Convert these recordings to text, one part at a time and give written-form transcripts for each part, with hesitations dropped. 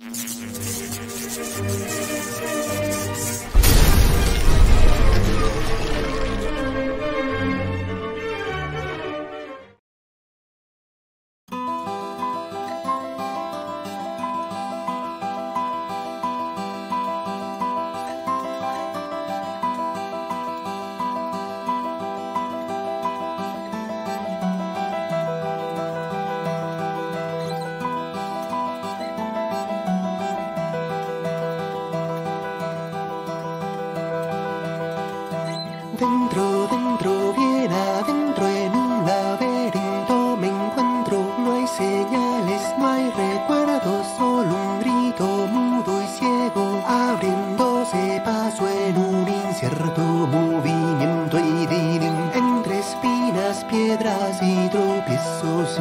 Dentro, dentro, bien adentro, en un laberinto me encuentro. No hay señales, no hay recuerdos, solo un grito mudo y ciego, abriéndose paso en un incierto movimiento idílico, entre espinas, piedras y tropiezos.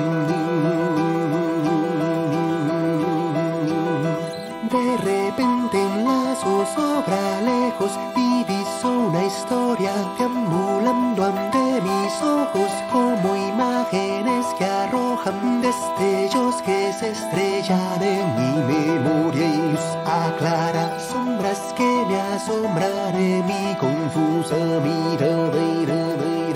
De repente en lazo sobra lejos, diviso una historia deambulando ante mis ojos, como imágenes que arrojan destellos que se estrellan en mi memoria y luz aclara, sombras que me asombran en mi confusa mirada.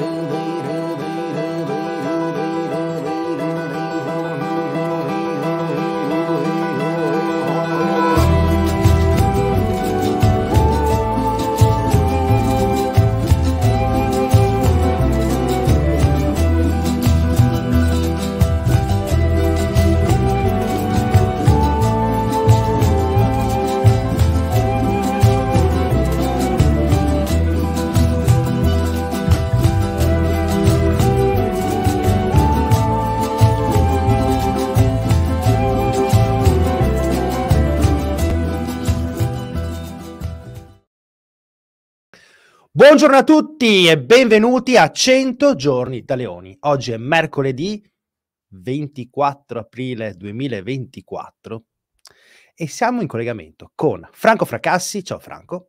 Buongiorno a tutti e benvenuti a 100 giorni da Leoni. Oggi è mercoledì 24 aprile 2024 e siamo in collegamento con Franco Fracassi. Ciao Franco.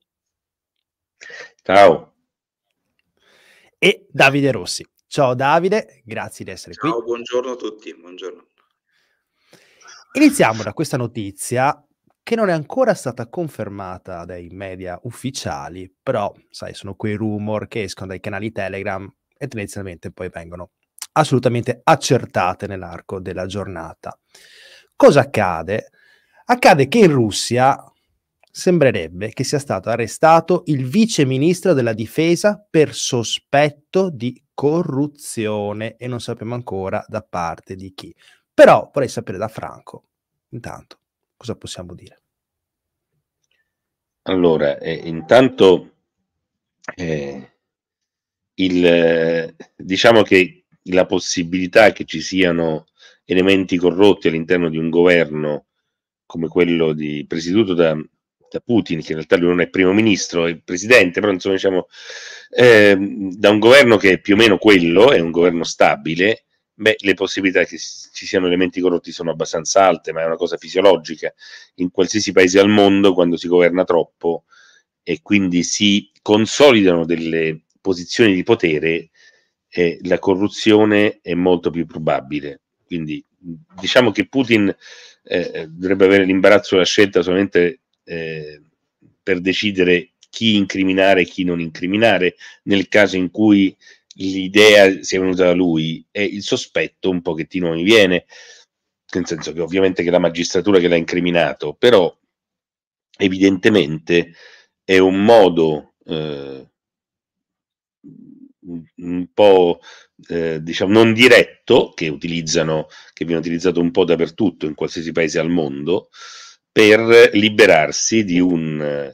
Ciao. E Davide Rossi. Ciao Davide, grazie di essere qui. Ciao, buongiorno a tutti. Buongiorno. Iniziamo da questa notizia che non è ancora stata confermata dai media ufficiali, però, sai, sono quei rumor che escono dai canali Telegram e tendenzialmente poi vengono assolutamente accertate nell'arco della giornata. Cosa accade? Accade che in Russia sembrerebbe che sia stato arrestato il vice ministro della difesa per sospetto di corruzione e non sappiamo ancora da parte di chi. Però vorrei sapere da Franco, intanto, cosa possiamo dire? Allora, intanto diciamo che la possibilità che ci siano elementi corrotti all'interno di un governo come quello presieduto da Putin, che in realtà lui non è primo ministro, è presidente, però insomma diciamo da un governo che è più o meno quello, è un governo stabile. Beh, le possibilità che ci siano elementi corrotti sono abbastanza alte, ma è una cosa fisiologica. In qualsiasi paese al mondo, quando si governa troppo e quindi si consolidano delle posizioni di potere, la corruzione è molto più probabile. Quindi diciamo che Putin dovrebbe avere l'imbarazzo della scelta solamente per decidere chi incriminare e chi non incriminare, nel caso in cui l'idea sia venuta da lui, e il sospetto un pochettino mi viene, nel senso che ovviamente che la magistratura che l'ha incriminato, però evidentemente è un modo un po' diciamo non diretto che viene utilizzato un po' dappertutto in qualsiasi paese al mondo per liberarsi di un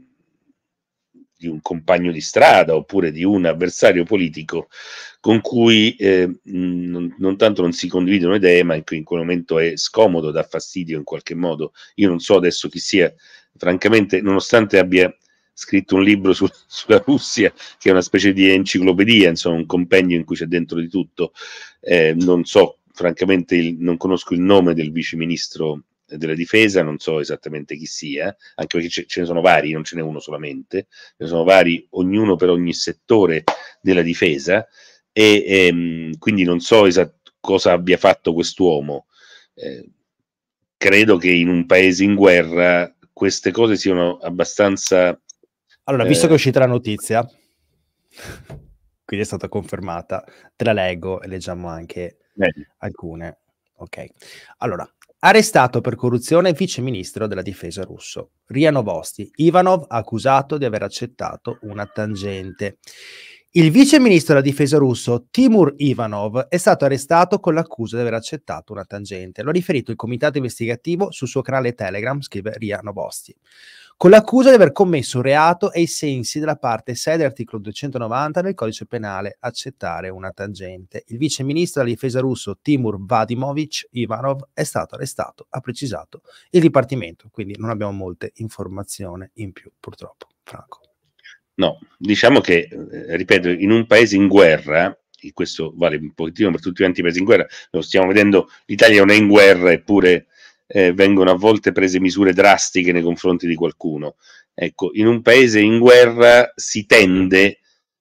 compagno di strada oppure di un avversario politico con cui non tanto non si condividono idee, ma in quel momento è scomodo, dà fastidio in qualche modo. Io non so adesso chi sia, francamente, nonostante abbia scritto un libro sulla Russia, che è una specie di enciclopedia, insomma un compendio in cui c'è dentro di tutto, non so, francamente non conosco il nome del vice ministro della difesa, non so esattamente chi sia, anche perché ce ne sono vari, non ce n'è uno solamente, ce ne sono vari, ognuno per ogni settore della difesa, e quindi non so cosa abbia fatto quest'uomo. credo che in un paese in guerra queste cose siano abbastanza... Allora, visto che è uscita la notizia, quindi è stata confermata, te la leggo e leggiamo anche alcune. Ok. Allora, arrestato per corruzione vice ministro della difesa russo. RIA Novosti. Ivanov accusato di aver accettato una tangente. Il vice ministro della difesa russo Timur Ivanov è stato arrestato con l'accusa di aver accettato una tangente. Lo ha riferito il comitato investigativo sul suo canale Telegram, scrive RIA Novosti, con l'accusa di aver commesso un reato ai sensi della parte 6 dell'articolo 290 del codice penale, accettare una tangente. Il vice ministro della difesa russo Timur Vadimovich Ivanov è stato arrestato, ha precisato il dipartimento, quindi non abbiamo molte informazioni in più, purtroppo, Franco. No, diciamo che, ripeto, in un paese in guerra, e questo vale un pochettino per tutti quanti i paesi in guerra, lo stiamo vedendo, l'Italia non è in guerra, eppure vengono a volte prese misure drastiche nei confronti di qualcuno. Ecco, in un paese in guerra si tende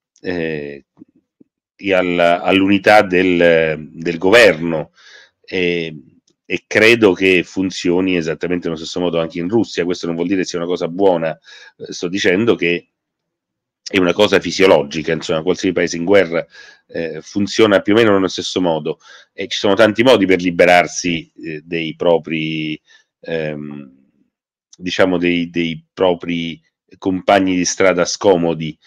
all'unità del governo e credo che funzioni esattamente nello stesso modo anche in Russia. Questo non vuol dire che sia una cosa buona, sto dicendo che è una cosa fisiologica, insomma, qualsiasi paese in guerra funziona più o meno nello stesso modo, e ci sono tanti modi per liberarsi dei propri diciamo dei propri compagni di strada scomodi.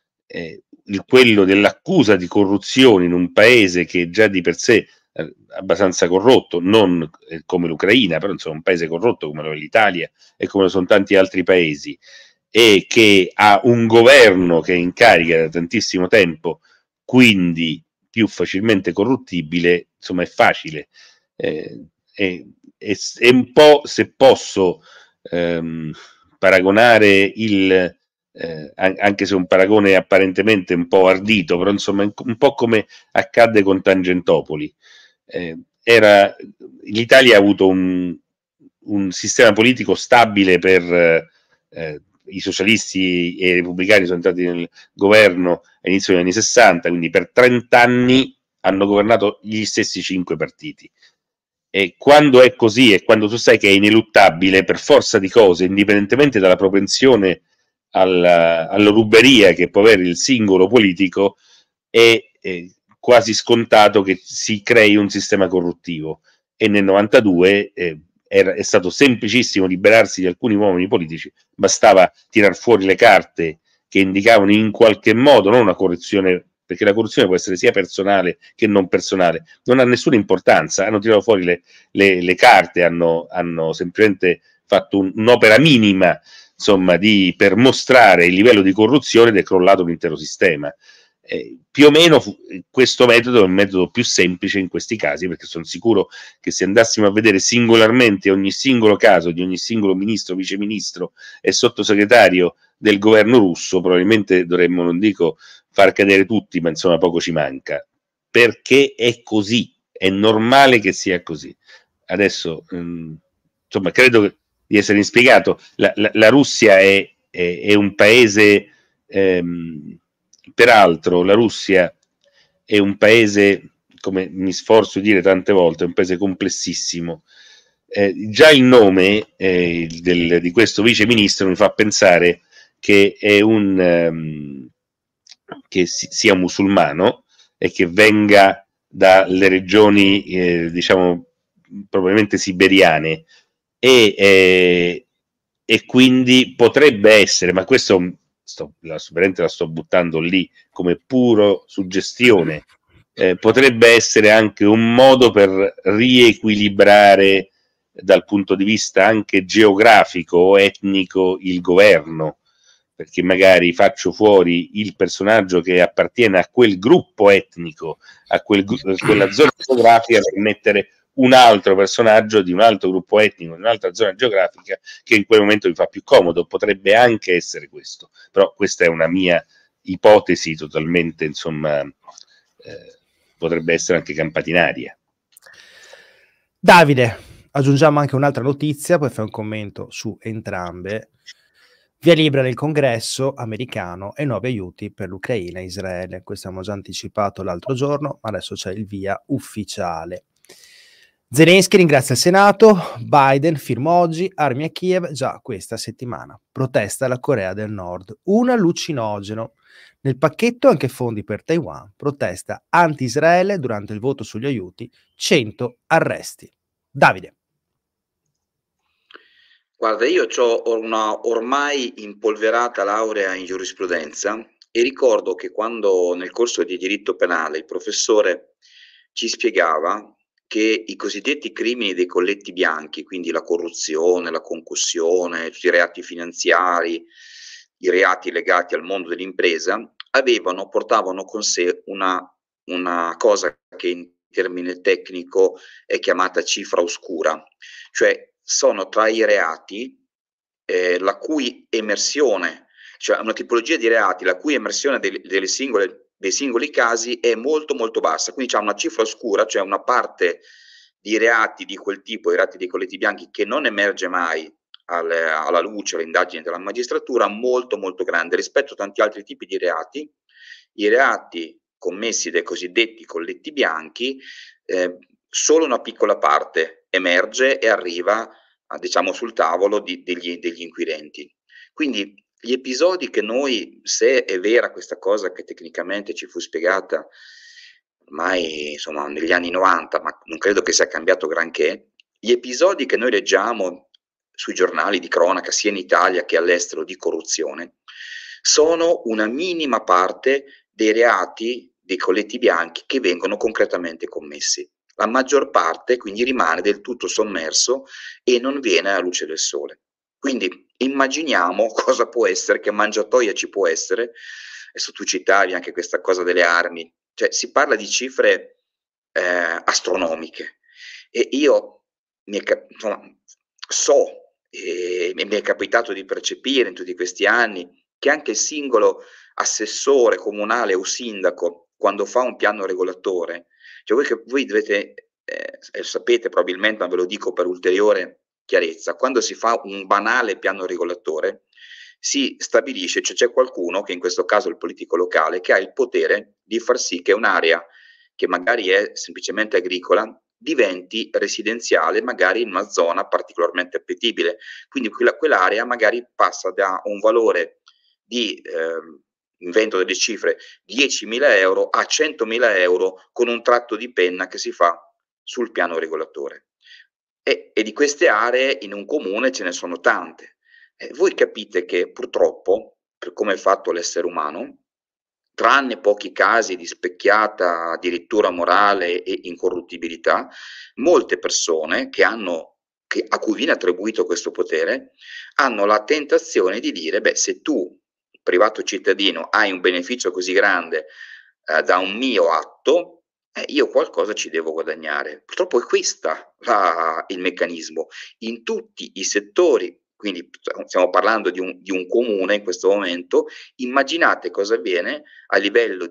Quello dell'accusa di corruzione in un paese che già di per sé è abbastanza corrotto, non come l'Ucraina, però insomma un paese corrotto come lo è l'Italia e come lo sono tanti altri paesi, e che ha un governo che è in carica da tantissimo tempo, quindi più facilmente corruttibile, insomma è facile. È un po', se posso paragonare anche se un paragone apparentemente un po' ardito, però insomma un po' come accadde con Tangentopoli. L'Italia ha avuto un sistema politico stabile per i socialisti e i repubblicani sono entrati nel governo all'inizio degli anni 60, quindi per 30 anni hanno governato gli stessi 5 partiti. E quando è così, e quando tu sai che è ineluttabile per forza di cose, indipendentemente dalla propensione alla ruberia che può avere il singolo politico, è quasi scontato che si crei un sistema corruttivo. E nel 92 è stato semplicissimo liberarsi di alcuni uomini politici, bastava tirar fuori le carte che indicavano in qualche modo, non una corruzione, perché la corruzione può essere sia personale che non personale, non ha nessuna importanza, hanno tirato fuori le carte, hanno semplicemente fatto un'opera minima, insomma, per mostrare il livello di corruzione ed è crollato l'intero sistema. Più o meno questo metodo è un metodo più semplice in questi casi, perché sono sicuro che se andassimo a vedere singolarmente ogni singolo caso di ogni singolo ministro, viceministro e sottosegretario del governo russo, probabilmente dovremmo, non dico far cadere tutti, ma insomma poco ci manca, perché è così, è normale che sia così. Adesso insomma credo di essere inspiegato. La Russia è un paese peraltro la Russia è un paese, come mi sforzo di dire tante volte, è un paese complessissimo. Già il nome di questo vice ministro mi fa pensare che è che sia musulmano e che venga dalle regioni diciamo probabilmente siberiane, e quindi potrebbe essere, ma questo la sto buttando lì come puro suggestione, potrebbe essere anche un modo per riequilibrare dal punto di vista anche geografico o etnico il governo, perché magari faccio fuori il personaggio che appartiene a quel gruppo etnico, a quella zona geografica, per mettere un altro personaggio di un altro gruppo etnico, in un'altra zona geografica, che in quel momento mi fa più comodo. Potrebbe anche essere questo, però questa è una mia ipotesi totalmente, insomma, potrebbe essere anche campata in aria. Davide, aggiungiamo anche un'altra notizia, poi fai un commento su entrambe. Via libera nel congresso americano e nuovi aiuti per l'Ucraina e Israele. Questo abbiamo già anticipato l'altro giorno, ma adesso c'è il via ufficiale. Zelensky ringrazia il Senato, Biden firma oggi, armi a Kiev già questa settimana. Protesta la Corea del Nord, un allucinogeno. Nel pacchetto anche fondi per Taiwan, protesta anti-Israele durante il voto sugli aiuti, 100 arresti. Davide. Guarda, io ho una ormai impolverata laurea in giurisprudenza e ricordo che quando nel corso di diritto penale il professore ci spiegava che i cosiddetti crimini dei colletti bianchi, quindi la corruzione, la concussione, tutti i reati finanziari, i reati legati al mondo dell'impresa, portavano con sé una cosa che in termine tecnico è chiamata cifra oscura, cioè sono tra i reati la cui emersione, cioè una tipologia di reati la cui emersione dei singoli casi è molto molto bassa, quindi c'è una cifra oscura, cioè una parte di reati di quel tipo, i reati dei colletti bianchi, che non emerge mai alla luce, alle indagini della magistratura, molto molto grande rispetto a tanti altri tipi di reati. I reati commessi dai cosiddetti colletti bianchi, solo una piccola parte emerge e arriva diciamo sul tavolo degli inquirenti. Quindi gli episodi che noi, se è vera questa cosa che tecnicamente ci fu spiegata ormai insomma negli anni 90, ma non credo che sia cambiato granché, gli episodi che noi leggiamo sui giornali di cronaca sia in Italia che all'estero di corruzione sono una minima parte dei reati dei colletti bianchi che vengono concretamente commessi. La maggior parte quindi rimane del tutto sommerso e non viene alla luce del sole. Quindi immaginiamo cosa può essere, che mangiatoia ci può essere. Adesso tu citavi anche questa cosa delle armi, cioè si parla di cifre astronomiche e io insomma, so e mi è capitato di percepire in tutti questi anni che anche il singolo assessore comunale o sindaco, quando fa un piano regolatore, cioè voi dovete, sapete probabilmente, ma ve lo dico per ulteriore chiarezza, quando si fa un banale piano regolatore, si stabilisce, cioè c'è qualcuno, che in questo caso è il politico locale, che ha il potere di far sì che un'area che magari è semplicemente agricola diventi residenziale, magari in una zona particolarmente appetibile. Quindi quell'area magari passa da un valore di invento delle cifre 10.000 euro a 100.000 euro con un tratto di penna che si fa sul piano regolatore. E di queste aree in un comune ce ne sono tante. Voi capite che purtroppo, per come è fatto l'essere umano, tranne pochi casi di specchiata addirittura morale e incorruttibilità, molte persone a cui viene attribuito questo potere hanno la tentazione di dire: beh, se tu, privato cittadino, hai un beneficio così grande da un mio atto, io qualcosa ci devo guadagnare. Purtroppo è questo il meccanismo. In tutti i settori, quindi stiamo parlando di un comune in questo momento, immaginate cosa avviene a livello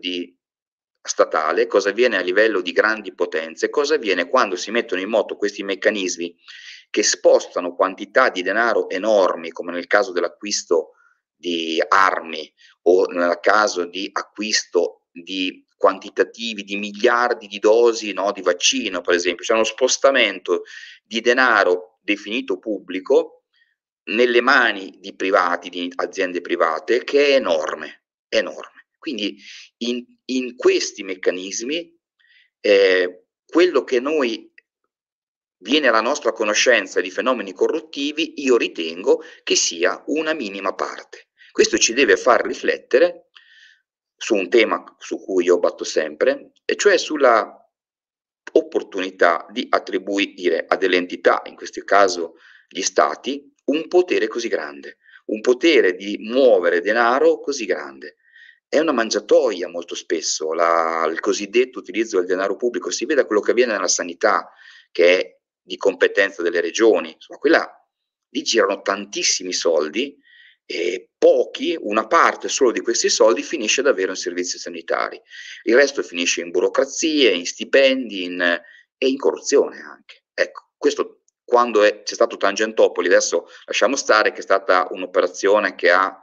statale, cosa avviene a livello di grandi potenze, cosa avviene quando si mettono in moto questi meccanismi che spostano quantità di denaro enormi, come nel caso dell'acquisto di armi o nel caso di acquisto di quantitativi di miliardi di dosi, no, di vaccino, per esempio. C'è uno spostamento di denaro definito pubblico nelle mani di privati, di aziende private, che è enorme, enorme. Quindi in questi meccanismi quello che noi viene alla nostra conoscenza di fenomeni corruttivi, io ritengo che sia una minima parte. Questo ci deve far riflettere su un tema su cui io batto sempre, e cioè sulla opportunità di attribuire a delle entità, in questo caso gli stati, un potere così grande, un potere di muovere denaro così grande. È una mangiatoia molto spesso il cosiddetto utilizzo del denaro pubblico. Si vede quello che avviene nella sanità, che è di competenza delle regioni, insomma, lì girano tantissimi soldi e una parte solo di questi soldi finisce davvero in servizi sanitari. Il resto finisce in burocrazie, in stipendi e in corruzione anche. Ecco, questo quando c'è stato Tangentopoli, adesso lasciamo stare che è stata un'operazione che ha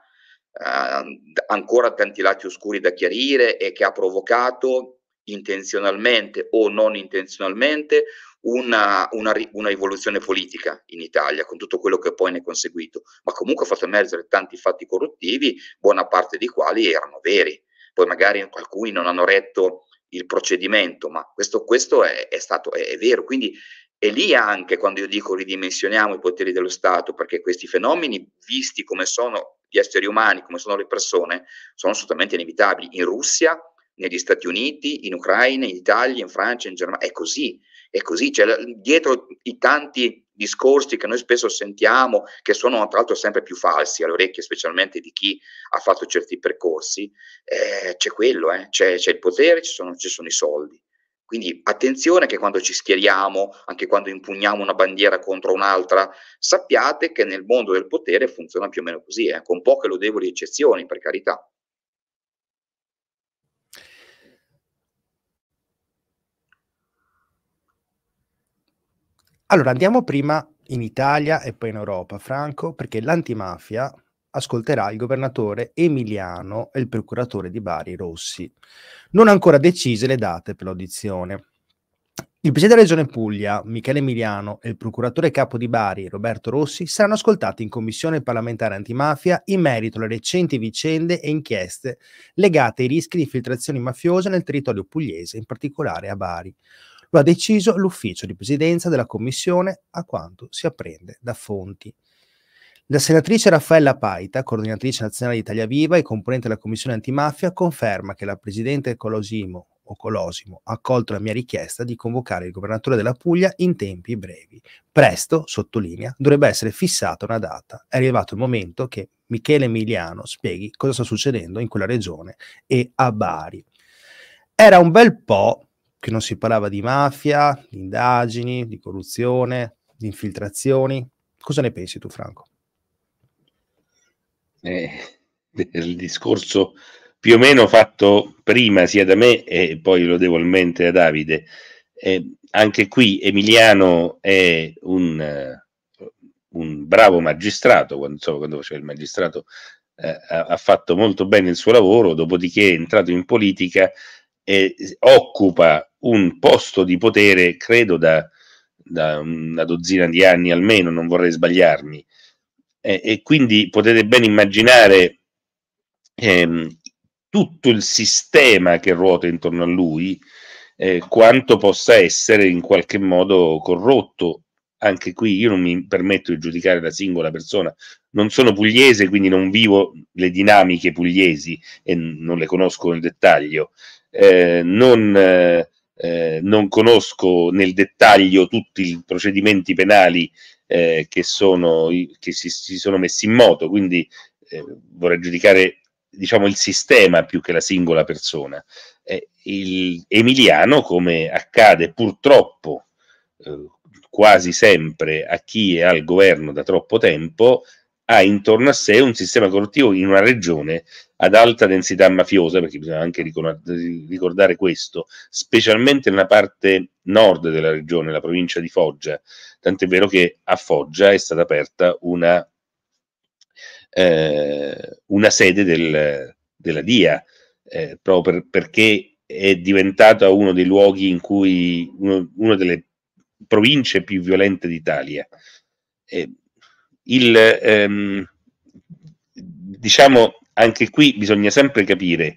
ancora tanti lati oscuri da chiarire e che ha provocato intenzionalmente o non intenzionalmente una rivoluzione politica in Italia, con tutto quello che poi ne è conseguito, ma comunque ha fatto emergere tanti fatti corruttivi, buona parte dei quali erano veri. Poi magari alcuni non hanno retto il procedimento, ma questo è vero. Quindi è lì anche quando io dico ridimensioniamo i poteri dello Stato, perché questi fenomeni, visti come sono gli esseri umani, come sono le persone, sono assolutamente inevitabili. In Russia, negli Stati Uniti, in Ucraina, in Italia, in Francia, in Germania, è così, cioè, dietro i tanti discorsi che noi spesso sentiamo, che sono tra l'altro sempre più falsi alle orecchie, specialmente di chi ha fatto certi percorsi, c'è quello, c'è il potere, ci sono i soldi. Quindi attenzione che quando ci schieriamo, anche quando impugniamo una bandiera contro un'altra, sappiate che nel mondo del potere funziona più o meno così, con poche lodevoli eccezioni, per carità. Allora, andiamo prima in Italia e poi in Europa, Franco, perché l'antimafia ascolterà il governatore emiliano e il procuratore di Bari Rossi. Non ancora decise le date per l'audizione. Il presidente della Regione Puglia, Michele Emiliano, e il procuratore capo di Bari, Roberto Rossi, saranno ascoltati in commissione parlamentare antimafia in merito alle recenti vicende e inchieste legate ai rischi di infiltrazioni mafiose nel territorio pugliese, in particolare a Bari. Lo ha deciso l'ufficio di presidenza della commissione, a quanto si apprende da fonti. La senatrice Raffaella Paita, coordinatrice nazionale di Italia Viva e componente della commissione antimafia, conferma che la presidente Colosimo ha accolto la mia richiesta di convocare il governatore della Puglia in tempi brevi. Presto, sottolinea, dovrebbe essere fissata una data. È arrivato il momento che Michele Emiliano spieghi cosa sta succedendo in quella regione e a Bari. Era un bel po' che non si parlava di mafia, di indagini, di corruzione, di infiltrazioni. Cosa ne pensi tu, Franco? Il discorso più o meno fatto prima sia da me e poi lodevolmente da Davide. Anche qui Emiliano è un bravo magistrato, quando faceva il magistrato ha fatto molto bene il suo lavoro, dopodiché è entrato in politica e occupa un posto di potere, credo, da una dozzina di anni almeno, non vorrei sbagliarmi. E quindi potete ben immaginare tutto il sistema che ruota intorno a lui, quanto possa essere in qualche modo corrotto. Anche qui io non mi permetto di giudicare la singola persona, non sono pugliese, quindi non vivo le dinamiche pugliesi e non le conosco nel dettaglio. Non conosco nel dettaglio tutti i procedimenti penali che si sono messi in moto, quindi vorrei giudicare, diciamo, il sistema più che la singola persona. Il Emiliano, come accade purtroppo quasi sempre a chi è al governo da troppo tempo, ha intorno a sé un sistema corruttivo in una regione ad alta densità mafiosa, perché bisogna anche ricordare questo, specialmente nella parte nord della regione, la provincia di Foggia, tant'è vero che a Foggia è stata aperta una sede della DIA, proprio perché è diventata uno dei luoghi in cui una delle province più violente d'Italia. Diciamo, anche qui bisogna sempre capire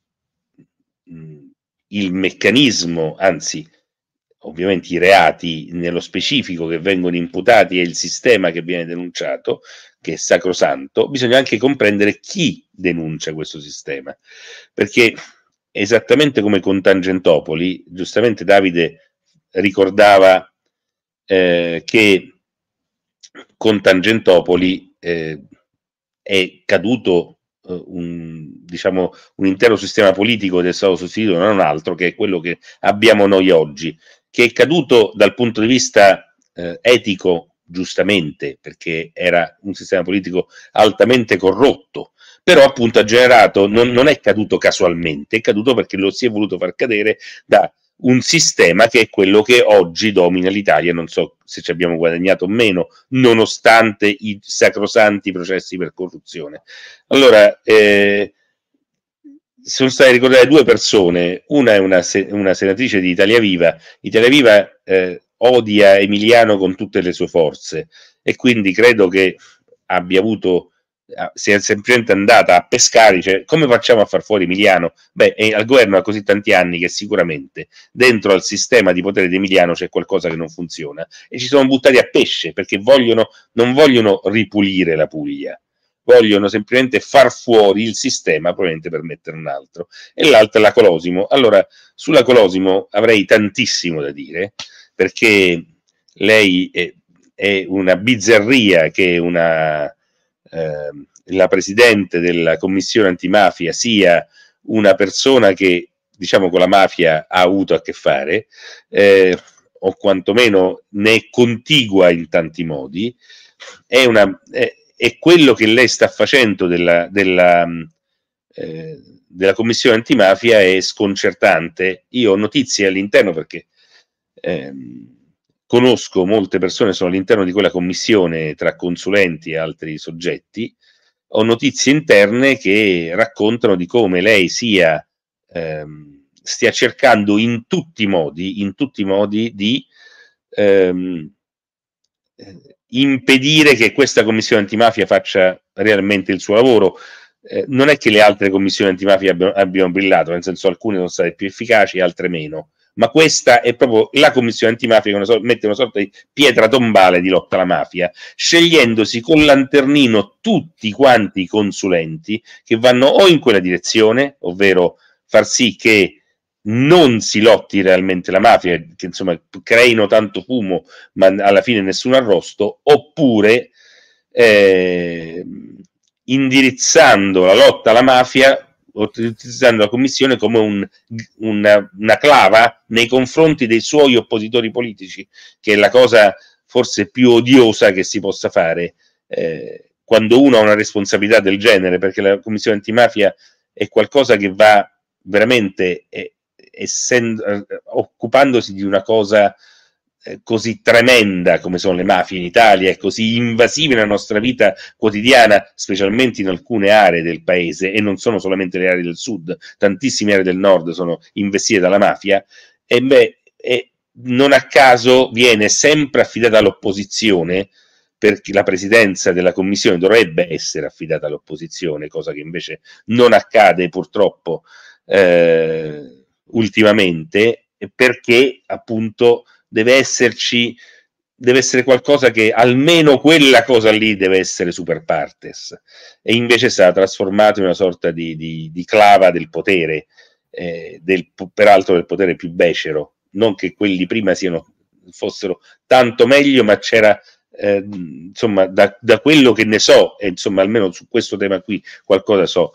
il meccanismo, anzi ovviamente i reati nello specifico che vengono imputati e il sistema che viene denunciato, che è sacrosanto. Bisogna anche comprendere chi denuncia questo sistema, perché esattamente come con Tangentopoli, giustamente Davide ricordava che con Tangentopoli è caduto un intero sistema politico ed è stato sostituito da un altro, che è quello che abbiamo noi oggi, che è caduto dal punto di vista etico, giustamente, perché era un sistema politico altamente corrotto, però appunto ha generato, non è caduto casualmente, è caduto perché lo si è voluto far cadere da un sistema che è quello che oggi domina l'Italia. Non so se ci abbiamo guadagnato o meno, nonostante i sacrosanti processi per corruzione. Allora, sono state ricordate due persone, una è una senatrice di Italia Viva. Italia Viva odia Emiliano con tutte le sue forze, e quindi credo che abbia avuto, sia semplicemente andata a pescare, dice come facciamo a far fuori Emiliano? Beh, al governo ha così tanti anni che sicuramente dentro al sistema di potere di Emiliano c'è qualcosa che non funziona, e ci sono buttati a pesce perché non vogliono ripulire la Puglia, vogliono semplicemente far fuori il sistema, probabilmente per mettere un altro. E l'altro è la Colosimo. Allora, sulla Colosimo avrei tantissimo da dire, perché lei è una bizzarria che la presidente della commissione antimafia sia una persona che, diciamo, con la mafia ha avuto a che fare, o quantomeno ne è contigua in tanti modi. È quello che lei sta facendo della commissione antimafia è sconcertante. Io ho notizie all'interno, perché conosco molte persone, sono all'interno di quella commissione tra consulenti e altri soggetti. Ho notizie interne che raccontano di come lei stia cercando in tutti i modi di impedire che questa commissione antimafia faccia realmente il suo lavoro. Non è che le altre commissioni antimafia abbiano brillato, nel senso, alcune sono state più efficaci, altre meno, ma questa è proprio la commissione antimafia che mette una sorta di pietra tombale di lotta alla mafia, scegliendosi col lanternino tutti quanti i consulenti che vanno o in quella direzione, ovvero far sì che non si lotti realmente la mafia, che insomma creino tanto fumo ma alla fine nessun arrosto, oppure indirizzando la lotta alla mafia, utilizzando la commissione come una clava nei confronti dei suoi oppositori politici, che è la cosa forse più odiosa che si possa fare quando uno ha una responsabilità del genere, perché la commissione antimafia è qualcosa che va veramente occupandosi di una cosa così tremenda come sono le mafie in Italia, e così invasive nella nostra vita quotidiana, specialmente in alcune aree del paese, e non sono solamente le aree del sud, tantissime aree del nord sono investite dalla mafia, e non a caso viene sempre affidata all'opposizione, perché la presidenza della commissione dovrebbe essere affidata all'opposizione, cosa che invece non accade purtroppo ultimamente, perché appunto deve essere qualcosa che, almeno quella cosa lì deve essere super partes, e invece sarà trasformato in una sorta di clava del potere, peraltro del potere più becero. Non che quelli prima fossero tanto meglio, ma c'era insomma, da quello che ne so, e insomma almeno su questo tema qui qualcosa so,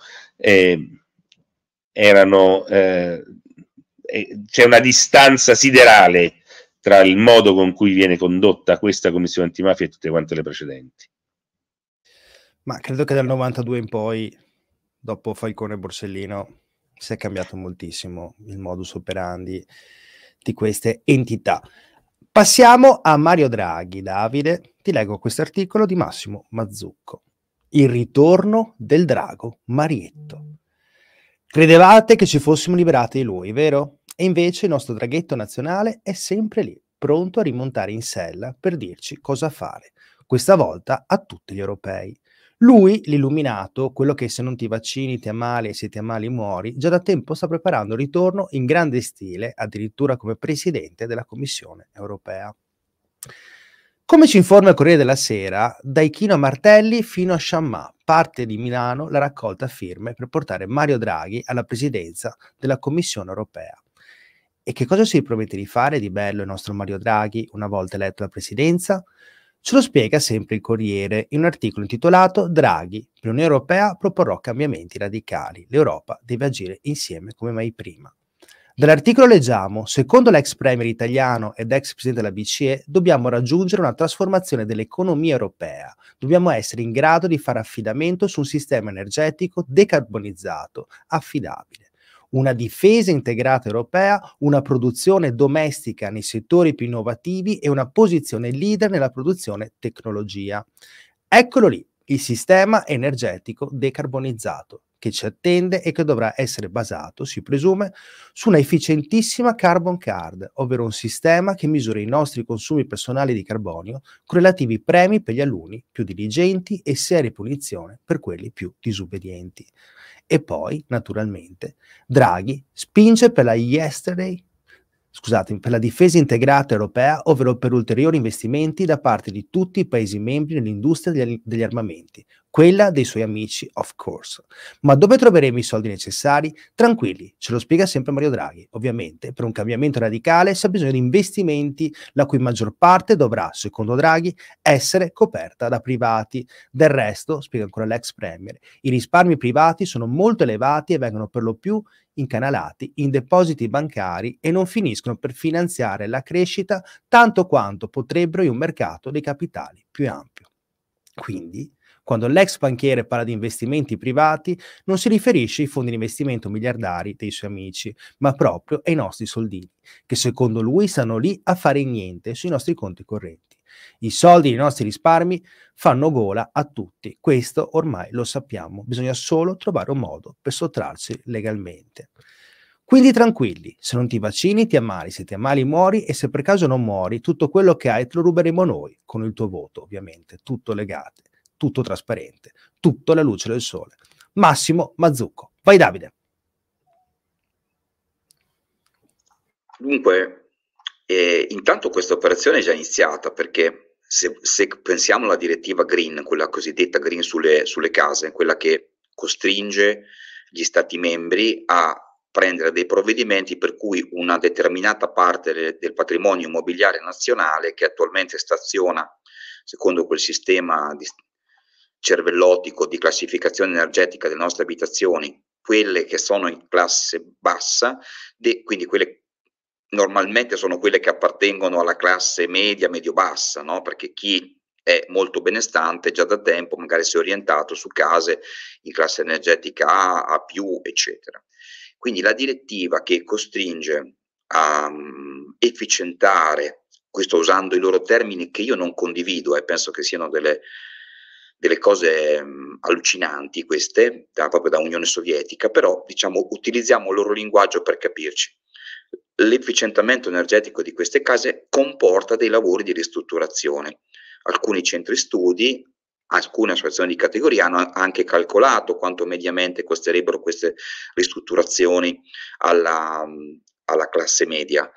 c'è una distanza siderale tra il modo con cui viene condotta questa commissione antimafia e tutte quante le precedenti. Ma credo che dal 92 in poi, dopo Falcone e Borsellino, si è cambiato moltissimo il modus operandi di queste entità. Passiamo a Mario Draghi. Davide, ti leggo questo articolo di Massimo Mazzucco. Il ritorno del drago Marietto. Credevate che ci fossimo liberati di lui, vero? E invece il nostro draghetto nazionale è sempre lì, pronto a rimontare in sella per dirci cosa fare, questa volta a tutti gli europei. Lui, l'illuminato, quello che se non ti vaccini ti ammali e se ti ammali muori, già da tempo sta preparando il ritorno in grande stile, addirittura come presidente della Commissione europea. Come ci informa il Corriere della Sera, da Ichino Martelli fino a Chammah parte di Milano la raccolta firme per portare Mario Draghi alla presidenza della Commissione europea. E che cosa si promette di fare di bello il nostro Mario Draghi una volta eletto alla presidenza? Ce lo spiega sempre il Corriere in un articolo intitolato Draghi, per l'Unione Europea proporrò cambiamenti radicali. L'Europa deve agire insieme come mai prima. Dall'articolo leggiamo, secondo l'ex premier italiano ed ex presidente della BCE, dobbiamo raggiungere una trasformazione dell'economia europea. Dobbiamo essere in grado di fare affidamento su un sistema energetico decarbonizzato, affidabile. Una difesa integrata europea, una produzione domestica nei settori più innovativi e una posizione leader nella produzione tecnologia. Eccolo lì, il sistema energetico decarbonizzato. che ci attende e che dovrà essere basato, si presume, su una efficientissima carbon card, ovvero un sistema che misura i nostri consumi personali di carbonio con relativi premi per gli alunni più diligenti e serie punizioni per quelli più disobbedienti. E poi, naturalmente, Draghi spinge per per la difesa integrata europea, ovvero per ulteriori investimenti da parte di tutti i Paesi membri nell'industria degli armamenti, quella dei suoi amici, of course. Ma dove troveremo i soldi necessari? Tranquilli, ce lo spiega sempre Mario Draghi. Ovviamente, per un cambiamento radicale si ha bisogno di investimenti, la cui maggior parte dovrà, secondo Draghi, essere coperta da privati. Del resto, spiega ancora l'ex Premier, i risparmi privati sono molto elevati e vengono per lo più incanalati in depositi bancari e non finiscono per finanziare la crescita tanto quanto potrebbero in un mercato dei capitali più ampio. Quindi, quando l'ex banchiere parla di investimenti privati, non si riferisce ai fondi di investimento miliardari dei suoi amici, ma proprio ai nostri soldini, che secondo lui stanno lì a fare niente sui nostri conti correnti. I soldi dei nostri risparmi fanno gola a tutti, questo ormai lo sappiamo, bisogna solo trovare un modo per sottrarsi legalmente. Quindi tranquilli, se non ti vaccini ti ammali, se ti ammali muori e se per caso non muori, tutto quello che hai te lo ruberemo noi, con il tuo voto ovviamente, tutto legale, tutto trasparente, tutto alla luce del sole. Massimo Mazzucco. Vai Davide. Dunque, intanto questa operazione è già iniziata, perché se pensiamo alla direttiva Green, quella cosiddetta Green sulle case, quella che costringe gli Stati membri a prendere dei provvedimenti per cui una determinata parte del patrimonio immobiliare nazionale, che attualmente staziona secondo quel sistema cervellotico di classificazione energetica delle nostre abitazioni, quelle che sono in classe bassa, quindi quelle normalmente sono quelle che appartengono alla classe media, medio-bassa, no? Perché chi è molto benestante già da tempo magari si è orientato su case in classe energetica A, A+, eccetera. Quindi la direttiva che costringe a efficientare, questo usando i loro termini che io non condivido e penso che siano delle cose allucinanti queste, proprio da Unione Sovietica, però diciamo utilizziamo il loro linguaggio per capirci. L'efficientamento energetico di queste case comporta dei lavori di ristrutturazione. Alcuni centri studi, alcune associazioni di categoria hanno anche calcolato quanto mediamente costerebbero queste ristrutturazioni alla classe media.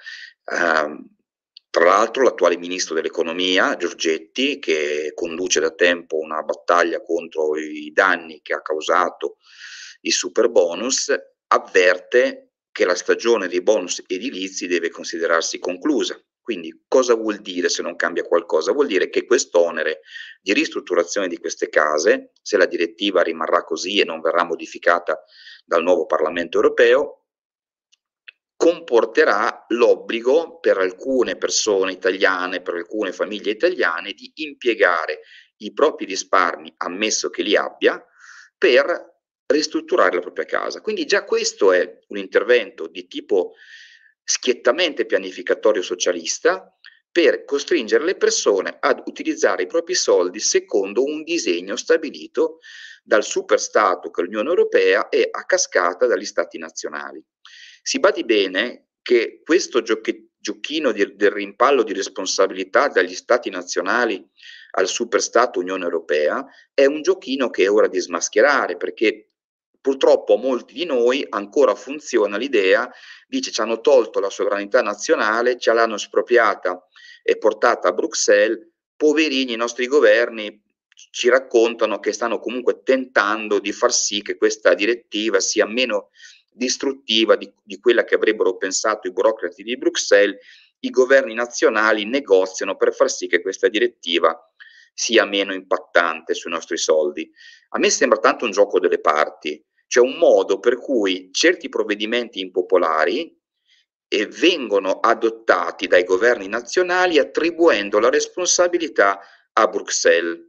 Tra l'altro l'attuale ministro dell'economia, Giorgetti, che conduce da tempo una battaglia contro i danni che ha causato il superbonus, avverte che la stagione dei bonus edilizi deve considerarsi conclusa. Quindi cosa vuol dire se non cambia qualcosa? Vuol dire che quest'onere di ristrutturazione di queste case, se la direttiva rimarrà così e non verrà modificata dal nuovo Parlamento europeo, comporterà l'obbligo per alcune persone italiane, per alcune famiglie italiane, di impiegare i propri risparmi, ammesso che li abbia, per ristrutturare la propria casa. Quindi già questo è un intervento di tipo schiettamente pianificatorio socialista per costringere le persone ad utilizzare i propri soldi secondo un disegno stabilito dal superstato che è l'Unione Europea e a cascata dagli stati nazionali. Si badi bene che questo giochino del rimpallo di responsabilità dagli stati nazionali al superstato Unione Europea è un giochino che è ora di smascherare, perché purtroppo a molti di noi ancora funziona l'idea, dice ci hanno tolto la sovranità nazionale, ce l'hanno espropriata e portata a Bruxelles, poverini i nostri governi ci raccontano che stanno comunque tentando di far sì che questa direttiva sia meno distruttiva di quella che avrebbero pensato i burocrati di Bruxelles. I governi nazionali negoziano per far sì che questa direttiva sia meno impattante sui nostri soldi. A me sembra tanto un gioco delle parti, cioè un modo per cui certi provvedimenti impopolari vengono adottati dai governi nazionali attribuendo la responsabilità a Bruxelles.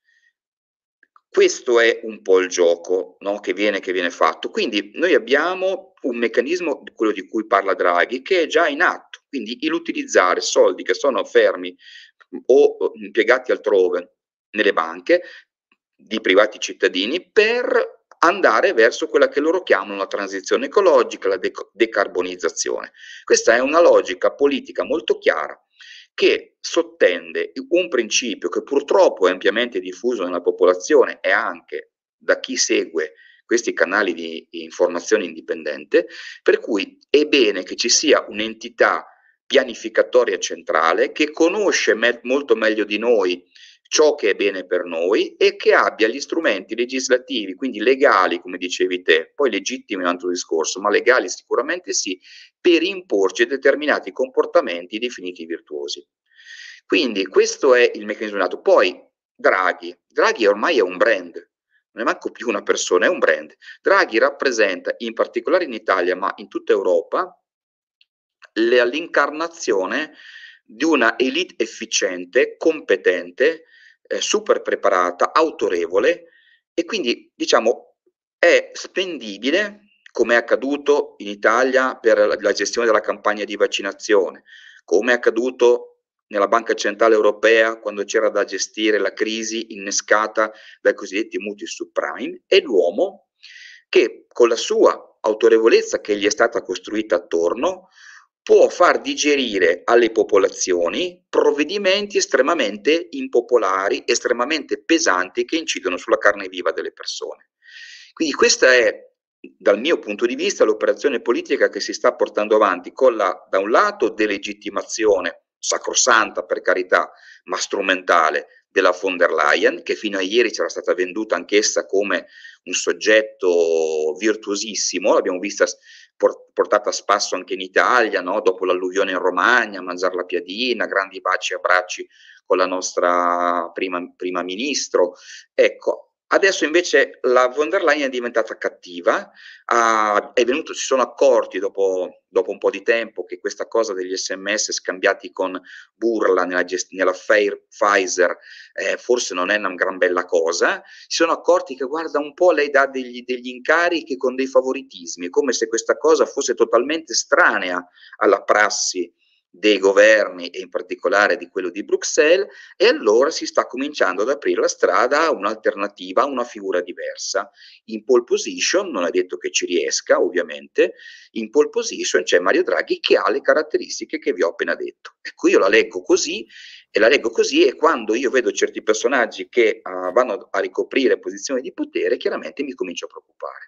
Questo è un po' il gioco, no, che viene fatto. Quindi noi abbiamo un meccanismo, quello di cui parla Draghi, che è già in atto. Quindi l'utilizzare soldi che sono fermi o impiegati altrove nelle banche di privati cittadini per andare verso quella che loro chiamano la transizione ecologica, la decarbonizzazione. Questa è una logica politica molto chiara che sottende un principio che purtroppo è ampiamente diffuso nella popolazione e anche da chi segue questi canali di informazione indipendente, per cui è bene che ci sia un'entità pianificatoria centrale che conosce molto meglio di noi ciò che è bene per noi e che abbia gli strumenti legislativi, quindi legali, come dicevi te, poi legittimi è un altro discorso, ma legali sicuramente sì, per imporci determinati comportamenti definiti virtuosi. Quindi questo è il meccanismo nato. Poi Draghi ormai è un brand, non è manco più una persona, è un brand. Draghi rappresenta, in particolare in Italia, ma in tutta Europa, l'incarnazione di una elite efficiente, competente, super preparata, autorevole, e quindi diciamo è spendibile, come è accaduto in Italia per la gestione della campagna di vaccinazione, come è accaduto nella Banca Centrale Europea quando c'era da gestire la crisi innescata dai cosiddetti mutui subprime. È l'uomo che con la sua autorevolezza che gli è stata costruita attorno può far digerire alle popolazioni provvedimenti estremamente impopolari, estremamente pesanti, che incidono sulla carne viva delle persone. Quindi questa è, dal mio punto di vista, l'operazione politica che si sta portando avanti con la, da un lato, delegittimazione sacrosanta, per carità, ma strumentale, della von der Leyen, che fino a ieri c'era stata venduta anch'essa come un soggetto virtuosissimo, l'abbiamo vista portata a spasso anche in Italia, no? Dopo l'alluvione in Romagna, mangiare la piadina, grandi baci e abbracci con la nostra prima ministro. Ecco, adesso invece la von der Leyen è diventata cattiva, si sono accorti dopo un po' di tempo che questa cosa degli SMS scambiati con burla nella Pfizer forse non è una gran bella cosa. Si sono accorti che, guarda un po', lei dà degli incarichi con dei favoritismi, come se questa cosa fosse totalmente estranea alla prassi dei governi e in particolare di quello di Bruxelles, e allora si sta cominciando ad aprire la strada a un'alternativa, a una figura diversa. In pole position, non è detto che ci riesca ovviamente, in pole position c'è Mario Draghi che ha le caratteristiche che vi ho appena detto. Ecco, io la leggo così, e quando io vedo certi personaggi che vanno a ricoprire posizioni di potere, chiaramente mi comincio a preoccupare.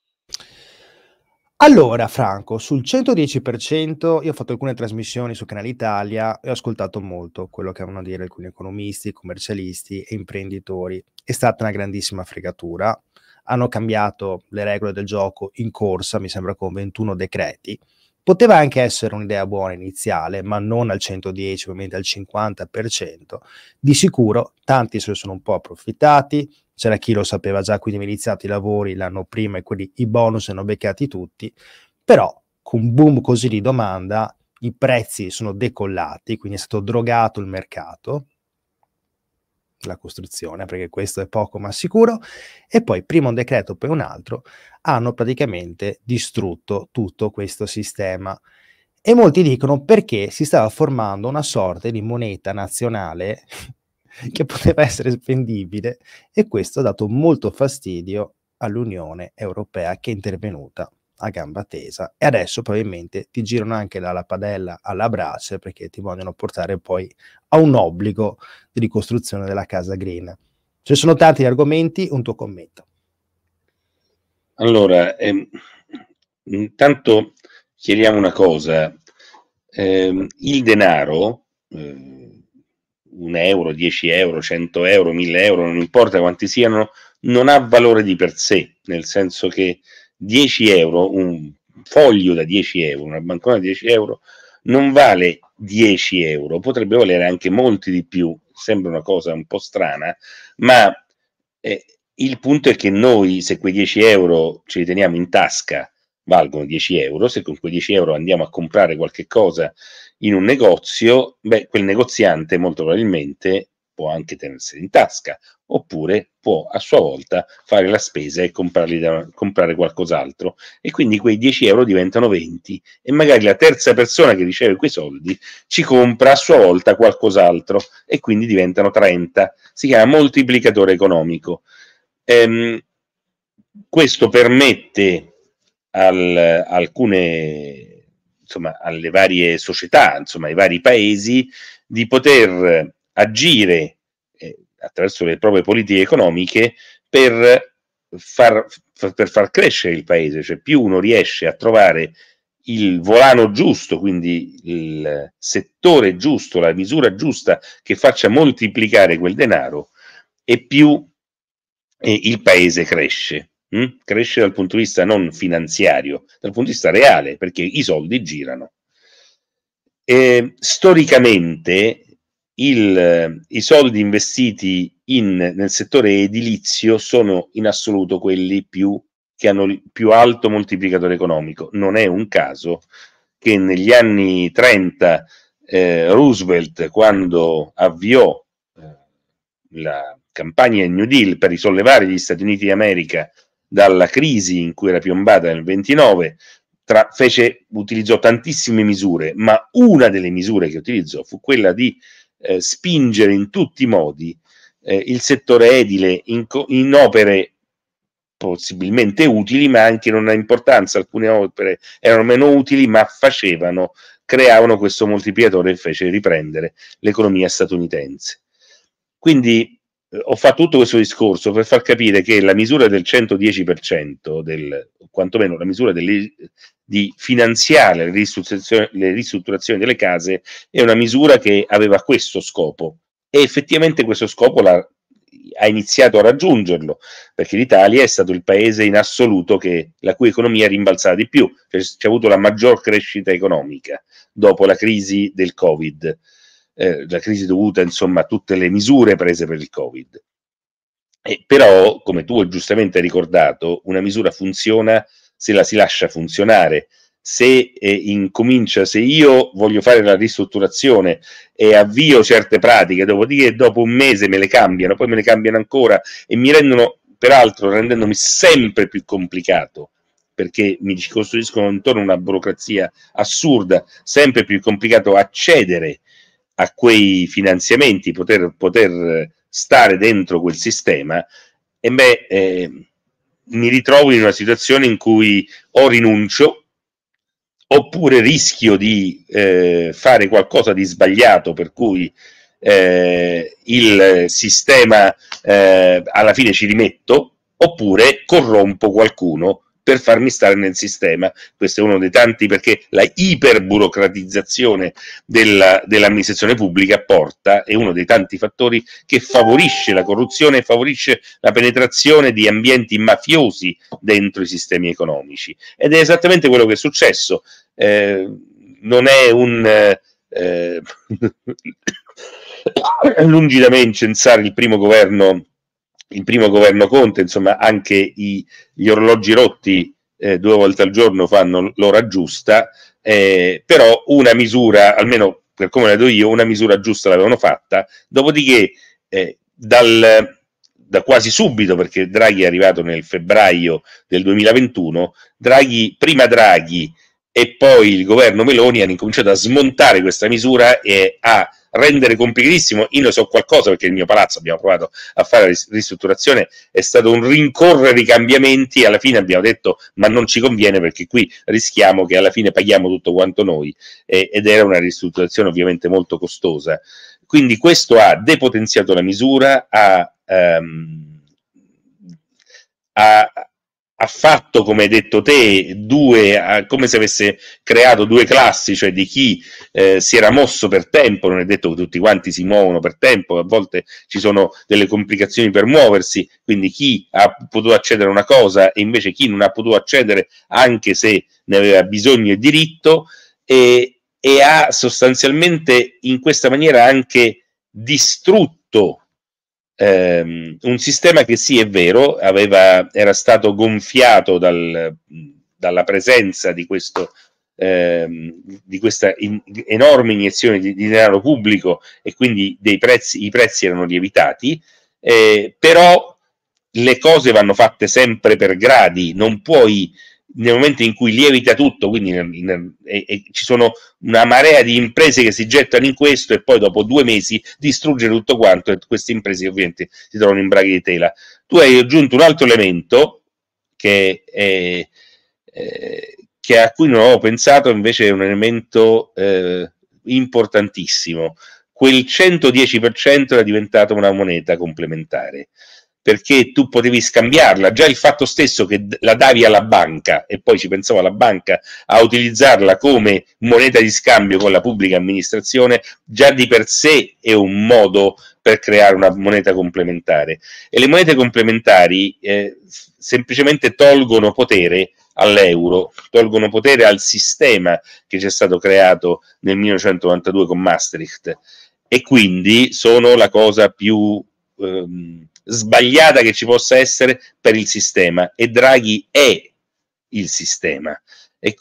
Allora, Franco, sul 110% io ho fatto alcune trasmissioni su Canale Italia e ho ascoltato molto quello che avevano a dire alcuni economisti, commercialisti e imprenditori. È stata una grandissima fregatura. Hanno cambiato le regole del gioco in corsa, mi sembra con 21 decreti. Poteva anche essere un'idea buona iniziale, ma non al 110, ovviamente al 50%. Di sicuro tanti se ne sono un po' approfittati. C'era chi lo sapeva già, quindi hanno iniziato i lavori l'anno prima e quelli, i bonus hanno beccati tutti, però con un boom così di domanda i prezzi sono decollati, quindi è stato drogato il mercato, la costruzione, perché questo è poco ma sicuro, e poi prima un decreto poi un altro hanno praticamente distrutto tutto questo sistema. E molti dicono perché si stava formando una sorta di moneta nazionale che poteva essere spendibile, e questo ha dato molto fastidio all'Unione Europea, che è intervenuta a gamba tesa, e adesso probabilmente ti girano anche dalla padella alla brace perché ti vogliono portare poi a un obbligo di ricostruzione della casa green. Ci sono tanti argomenti, un tuo commento. Allora, intanto chiariamo una cosa, il denaro, 1 euro, 10 euro, 100 euro, 1000 euro, non importa quanti siano, non ha valore di per sé, nel senso che 10 euro, un foglio da 10 euro, una banconota da 10 euro, non vale 10 euro, potrebbe valere anche molti di più, sembra una cosa un po' strana, ma il punto è che noi, se quei 10 euro ce li teniamo in tasca, valgono 10 euro, se con quei 10 euro andiamo a comprare qualche cosa in un negozio, beh, quel negoziante molto probabilmente può anche tenerseli in tasca, oppure può a sua volta fare la spesa e comprare qualcos'altro, e quindi quei 10 euro diventano 20 e magari la terza persona che riceve quei soldi ci compra a sua volta qualcos'altro e quindi diventano 30. Si chiama moltiplicatore economico. questo permette alcune, insomma, alle varie società, insomma, ai vari paesi, di poter agire attraverso le proprie politiche economiche per far crescere il paese. Cioè, più uno riesce a trovare il volano giusto, quindi il settore giusto, la misura giusta che faccia moltiplicare quel denaro, e più il paese cresce. Cresce dal punto di vista non finanziario, dal punto di vista reale, perché i soldi girano. Storicamente i soldi investiti nel settore edilizio sono in assoluto quelli che hanno il più alto moltiplicatore economico. Non è un caso che negli anni 30 Roosevelt, quando avviò la campagna New Deal per risollevare gli Stati Uniti d'America dalla crisi in cui era piombata nel 29, utilizzò tantissime misure, ma una delle misure che utilizzò fu quella di spingere in tutti i modi il settore edile in opere possibilmente utili, ma anche non ha importanza. Alcune opere erano meno utili, ma creavano questo moltiplicatore e fece riprendere l'economia statunitense. Quindi ho fatto tutto questo discorso per far capire che la misura del 110%, quantomeno la misura di finanziare le ristrutturazioni delle case, è una misura che aveva questo scopo, e effettivamente questo scopo ha iniziato a raggiungerlo, perché l'Italia è stato il paese in assoluto la cui economia è rimbalzata di più, cioè c'è avuto la maggior crescita economica dopo la crisi del Covid. La crisi dovuta, insomma, a tutte le misure prese per il Covid. Però, come tu giustamente hai ricordato, una misura funziona se la si lascia funzionare. Se io voglio fare la ristrutturazione e avvio certe pratiche, dopodiché dopo un mese me le cambiano, poi me le cambiano ancora e mi rendono, peraltro rendendomi sempre più complicato, perché mi costruiscono intorno una burocrazia assurda, sempre più complicato accedere a quei finanziamenti, poter stare dentro quel sistema, mi ritrovo in una situazione in cui o rinuncio oppure rischio di fare qualcosa di sbagliato, per cui il sistema alla fine ci rimetto, oppure corrompo qualcuno per farmi stare nel sistema. Questo è uno dei tanti, perché la iperburocratizzazione dell'amministrazione pubblica è uno dei tanti fattori che favorisce la corruzione e favorisce la penetrazione di ambienti mafiosi dentro i sistemi economici. Ed è esattamente quello che è successo. Non è lungi da me incensare il primo governo Conte, insomma, anche gli orologi rotti 2 volte al giorno fanno l'ora giusta, però una misura, almeno per come la do io, una misura giusta l'avevano fatta. Dopodiché da quasi subito, perché Draghi è arrivato nel febbraio del 2021, prima Draghi e poi il governo Meloni hanno incominciato a smontare questa misura e a rendere complicatissimo. Io ne so qualcosa perché nel mio palazzo abbiamo provato a fare la ristrutturazione, è stato un rincorrere i cambiamenti, alla fine abbiamo detto ma non ci conviene, perché qui rischiamo che alla fine paghiamo tutto quanto noi, ed era una ristrutturazione ovviamente molto costosa. Quindi questo ha depotenziato la misura, ha fatto, come hai detto te, come se avesse creato 2 classi, cioè di chi si era mosso per tempo. Non è detto che tutti quanti si muovono per tempo, a volte ci sono delle complicazioni per muoversi, quindi chi ha potuto accedere a una cosa e invece chi non ha potuto accedere anche se ne aveva bisogno e diritto, e ha sostanzialmente in questa maniera anche distrutto un sistema che, sì, è vero, era stato gonfiato dalla presenza di questa enorme iniezione di denaro pubblico, e quindi i prezzi erano lievitati, però le cose vanno fatte sempre per gradi. Non puoi, nel momento in cui lievita tutto, quindi ci sono una marea di imprese che si gettano in questo e poi dopo 2 mesi distruggere tutto quanto, e queste imprese ovviamente si trovano in braghe di tela. Tu hai aggiunto un altro elemento che a cui non avevo pensato, invece è un elemento importantissimo. Quel 110% era diventato una moneta complementare, perché tu potevi scambiarla. Già il fatto stesso che la davi alla banca e poi ci pensava la banca a utilizzarla come moneta di scambio con la pubblica amministrazione, già di per sé è un modo per creare una moneta complementare. E le monete complementari semplicemente tolgono potere all'euro, tolgono potere al sistema che ci è stato creato nel 1992 con Maastricht, e quindi sono la cosa più sbagliata che ci possa essere per il sistema, e Draghi è il sistema. E,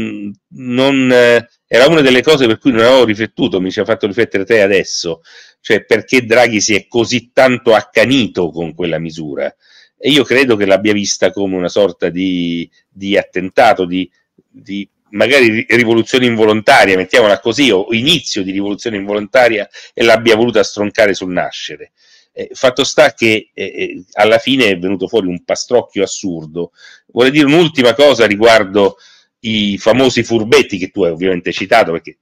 era una delle cose per cui non avevo riflettuto, mi ci ha fatto riflettere te adesso, cioè perché Draghi si è così tanto accanito con quella misura, e io credo che l'abbia vista come una sorta di attentato, di magari rivoluzione involontaria, mettiamola così, o inizio di rivoluzione involontaria, e l'abbia voluta stroncare sul nascere. Fatto sta che alla fine è venuto fuori un pastrocchio assurdo. Vorrei dire un'ultima cosa riguardo i famosi furbetti che tu hai ovviamente citato, perché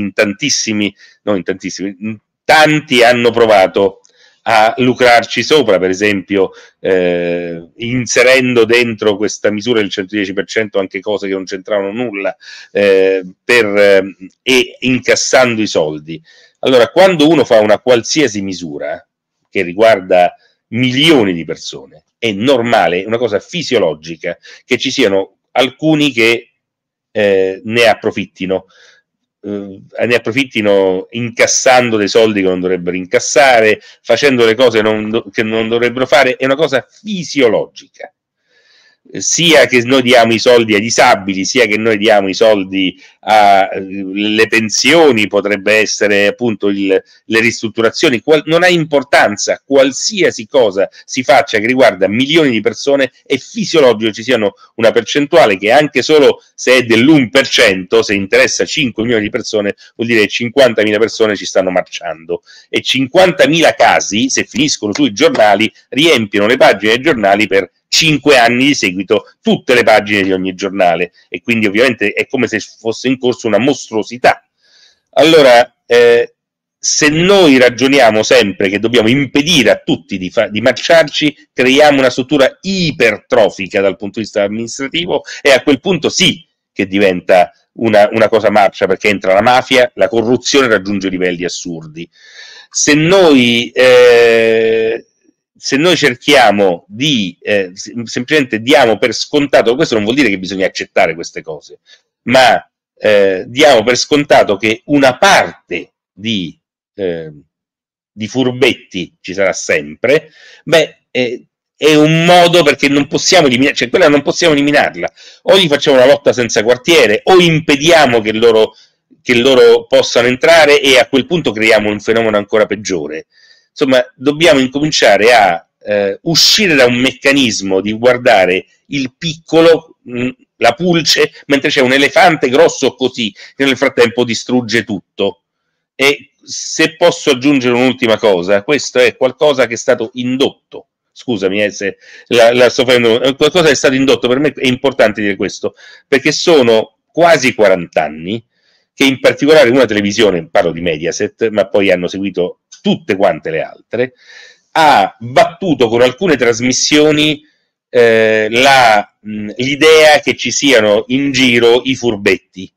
tanti hanno provato a lucrarci sopra, per esempio inserendo dentro questa misura del 110% anche cose che non c'entravano nulla, e incassando i soldi. Allora, quando uno fa una qualsiasi misura che riguarda milioni di persone, è normale, è una cosa fisiologica che ci siano alcuni che ne approfittino incassando dei soldi che non dovrebbero incassare, facendo le cose che non dovrebbero fare. È una cosa fisiologica, sia che noi diamo i soldi ai disabili, sia che noi diamo i soldi alle pensioni, potrebbe essere appunto le ristrutturazioni, non ha importanza, qualsiasi cosa si faccia che riguarda milioni di persone è fisiologico ci siano una percentuale che, anche solo se è dell'1%, se interessa 5 milioni di persone, vuol dire che 50.000 persone ci stanno marciando, e 50.000 casi, se finiscono sui giornali, riempiono le pagine dei giornali per 5 anni di seguito, tutte le pagine di ogni giornale, e quindi ovviamente è come se fosse in corso una mostruosità. Allora, se noi ragioniamo sempre che dobbiamo impedire a tutti di marciarci, creiamo una struttura ipertrofica dal punto di vista amministrativo, e a quel punto sì che diventa una cosa marcia, perché entra la mafia, la corruzione raggiunge livelli assurdi. Se noi cerchiamo di semplicemente diamo per scontato, questo non vuol dire che bisogna accettare queste cose, ma diamo per scontato che una parte di furbetti ci sarà sempre, è un modo, perché non possiamo eliminare, cioè quella non possiamo eliminarla. O gli facciamo una lotta senza quartiere, o impediamo che loro possano entrare, e a quel punto creiamo un fenomeno ancora peggiore. Insomma, dobbiamo incominciare a uscire da un meccanismo di guardare il piccolo, la pulce, mentre c'è un elefante grosso così che nel frattempo distrugge tutto. E se posso aggiungere un'ultima cosa, questo è qualcosa che è stato indotto. Scusami se la sto facendo, qualcosa che è stato indotto. Per me è importante dire questo, perché sono quasi 40 anni che, in particolare una televisione, parlo di Mediaset, ma poi hanno seguito tutte quante le altre, ha battuto con alcune trasmissioni l'idea che ci siano in giro i furbetti.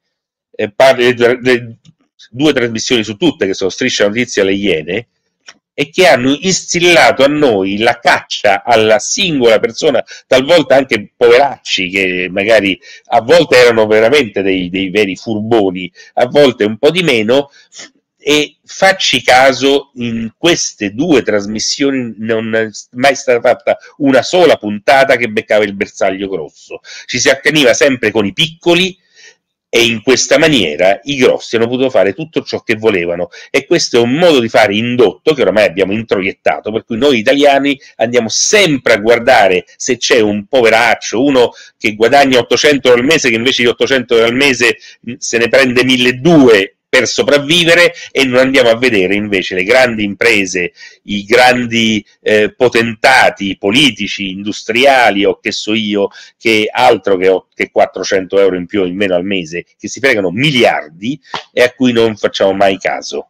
Due trasmissioni su tutte, che sono Striscia la Notizia e Le Iene, e che hanno instillato a noi la caccia alla singola persona, talvolta anche poveracci che magari a volte erano veramente dei veri furboni, a volte un po' di meno. E facci caso, in queste due trasmissioni non è mai stata fatta una sola puntata che beccava il bersaglio grosso, ci si accaniva sempre con i piccoli, e in questa maniera i grossi hanno potuto fare tutto ciò che volevano. E questo è un modo di fare indotto che oramai abbiamo introiettato, per cui noi italiani andiamo sempre a guardare se c'è un poveraccio, uno che guadagna 800 euro al mese, che invece di 800 euro al mese se ne prende 1.200 per sopravvivere, e non andiamo a vedere invece le grandi imprese, i grandi potentati politici, industriali o che so io, che altro che 400 euro in più o in meno al mese, che si fregano miliardi e a cui non facciamo mai caso.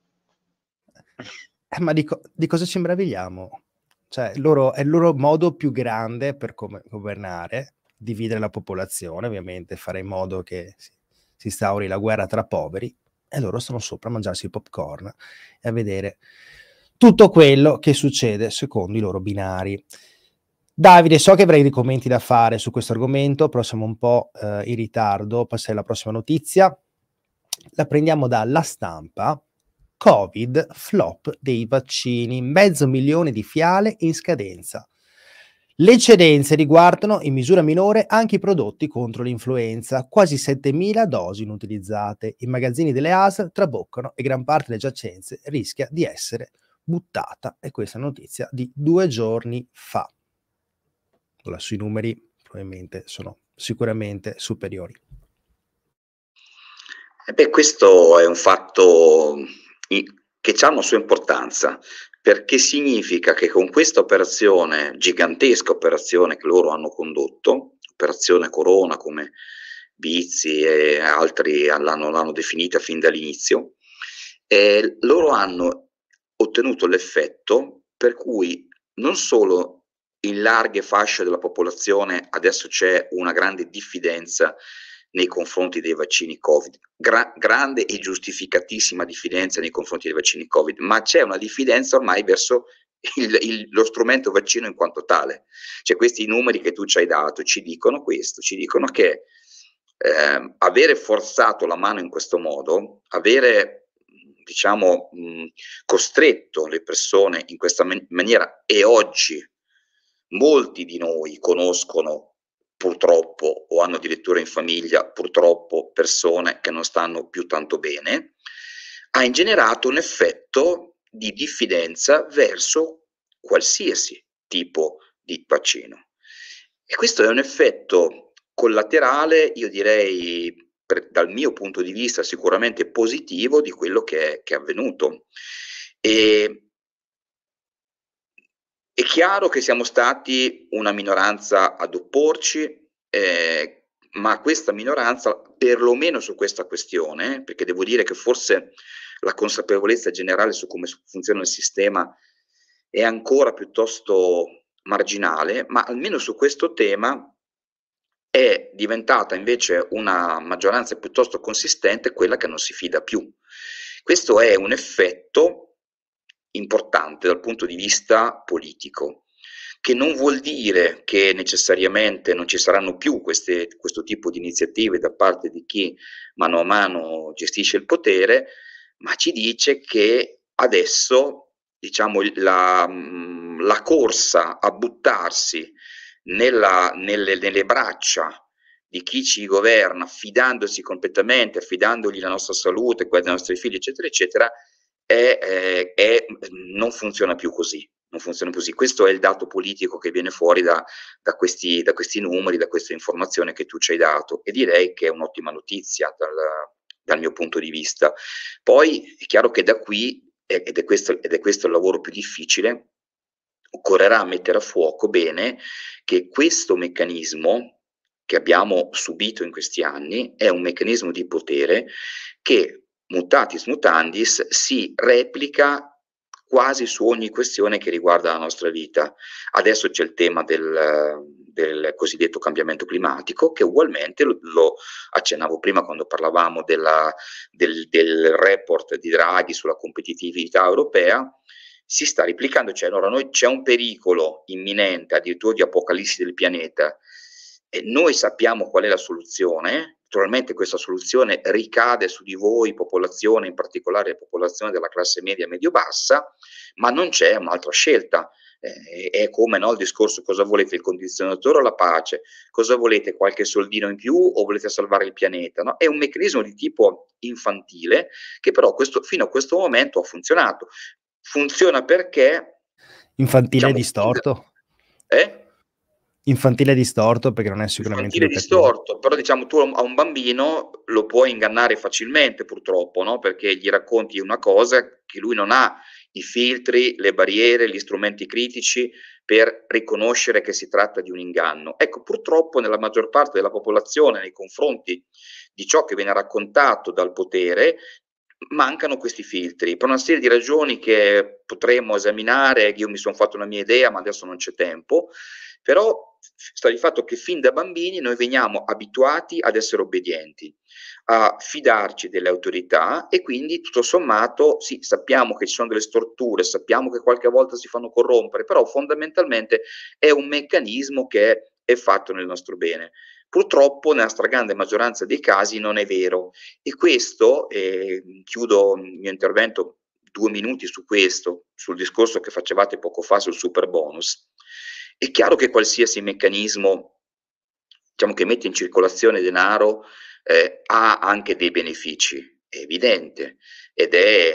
Ma di cosa ci meravigliamo? Cioè, è il loro modo più grande per governare, dividere la popolazione, ovviamente, fare in modo che si instauri la guerra tra poveri, e loro sono sopra a mangiarsi il popcorn e a vedere tutto quello che succede secondo i loro binari. Davide, so che avrai dei commenti da fare su questo argomento, però siamo un po' in ritardo. Passai alla prossima notizia. La prendiamo dalla Stampa. Covid, flop dei vaccini, 500.000 di fiale in scadenza. Le eccedenze riguardano in misura minore anche i prodotti contro l'influenza, quasi 7.000 dosi inutilizzate. I magazzini delle ASL traboccano e gran parte delle giacenze rischia di essere buttata. E questa è una notizia di 2 giorni fa. Allora, sui numeri probabilmente sono sicuramente superiori. Questo è un fatto che ha una sua importanza, perché significa che con questa operazione, gigantesca operazione che loro hanno condotto, operazione Corona, come Bizzi e altri l'hanno definita fin dall'inizio, loro hanno ottenuto l'effetto per cui non solo in larghe fasce della popolazione adesso c'è una grande diffidenza nei confronti dei vaccini Covid, grande e giustificatissima diffidenza nei confronti dei vaccini Covid, ma c'è una diffidenza ormai verso lo strumento vaccino in quanto tale. Cioè, questi numeri che tu ci hai dato ci dicono questo, ci dicono che avere forzato la mano in questo modo, avere costretto le persone in questa maniera, e oggi molti di noi conoscono purtroppo o hanno addirittura in famiglia purtroppo persone che non stanno più tanto bene, ha ingenerato un effetto di diffidenza verso qualsiasi tipo di vaccino. E questo è un effetto collaterale, io direi, dal mio punto di vista sicuramente positivo, di quello che è avvenuto. È chiaro che siamo stati una minoranza ad opporci, ma questa minoranza, perlomeno su questa questione, perché devo dire che forse la consapevolezza generale su come funziona il sistema è ancora piuttosto marginale, ma almeno su questo tema è diventata invece una maggioranza piuttosto consistente quella che non si fida più. Questo è un effetto importante dal punto di vista politico, che non vuol dire che necessariamente non ci saranno più questo tipo di iniziative da parte di chi mano a mano gestisce il potere, ma ci dice che adesso, diciamo, la corsa a buttarsi nelle braccia di chi ci governa, affidandosi completamente, affidandogli la nostra salute, quella dei nostri figli, eccetera, eccetera, non funziona più così. Non funziona così. Questo è il dato politico che viene fuori da questi numeri, da questa informazione che tu ci hai dato, e direi che è un'ottima notizia dal mio punto di vista. Poi è chiaro che da qui, ed è questo il lavoro più difficile, occorrerà mettere a fuoco bene che questo meccanismo che abbiamo subito in questi anni è un meccanismo di potere che, mutatis mutandis, si replica quasi su ogni questione che riguarda la nostra vita. Adesso c'è il tema del cosiddetto cambiamento climatico, che ugualmente lo accennavo prima quando parlavamo del report di Draghi sulla competitività europea, si sta replicando. Cioè, allora, c'è un pericolo imminente, addirittura di apocalissi del pianeta, e noi sappiamo qual è la soluzione. Naturalmente questa soluzione ricade su di voi, popolazione, in particolare popolazione della classe media medio-bassa, ma non c'è un'altra scelta. È come, no, il discorso: cosa volete, il condizionatore o la pace? Cosa volete, qualche soldino in più o volete salvare il pianeta? No? È un meccanismo di tipo infantile che però fino a questo momento ha funzionato. Funziona perché... Infantile, diciamo, distorto? infantile distorto, perché non è sicuramente infantile distorto, però diciamo tu a un bambino lo puoi ingannare facilmente purtroppo, no? Perché gli racconti una cosa che lui non ha i filtri, le barriere, gli strumenti critici per riconoscere che si tratta di un inganno. Ecco, purtroppo nella maggior parte della popolazione nei confronti di ciò che viene raccontato dal potere mancano questi filtri per una serie di ragioni che potremmo esaminare. Io mi sono fatto una mia idea, ma adesso non c'è tempo. Però sta di fatto che fin da bambini noi veniamo abituati ad essere obbedienti, a fidarci delle autorità, e quindi tutto sommato sì, sappiamo che ci sono delle storture, sappiamo che qualche volta si fanno corrompere, però fondamentalmente è un meccanismo che è fatto nel nostro bene. Purtroppo nella stragrande maggioranza dei casi non è vero, e questo, chiudo il mio intervento 2 minuti su questo, sul discorso che facevate poco fa sul super bonus. È chiaro che qualsiasi meccanismo, diciamo, che mette in circolazione denaro ha anche dei benefici, è evidente, ed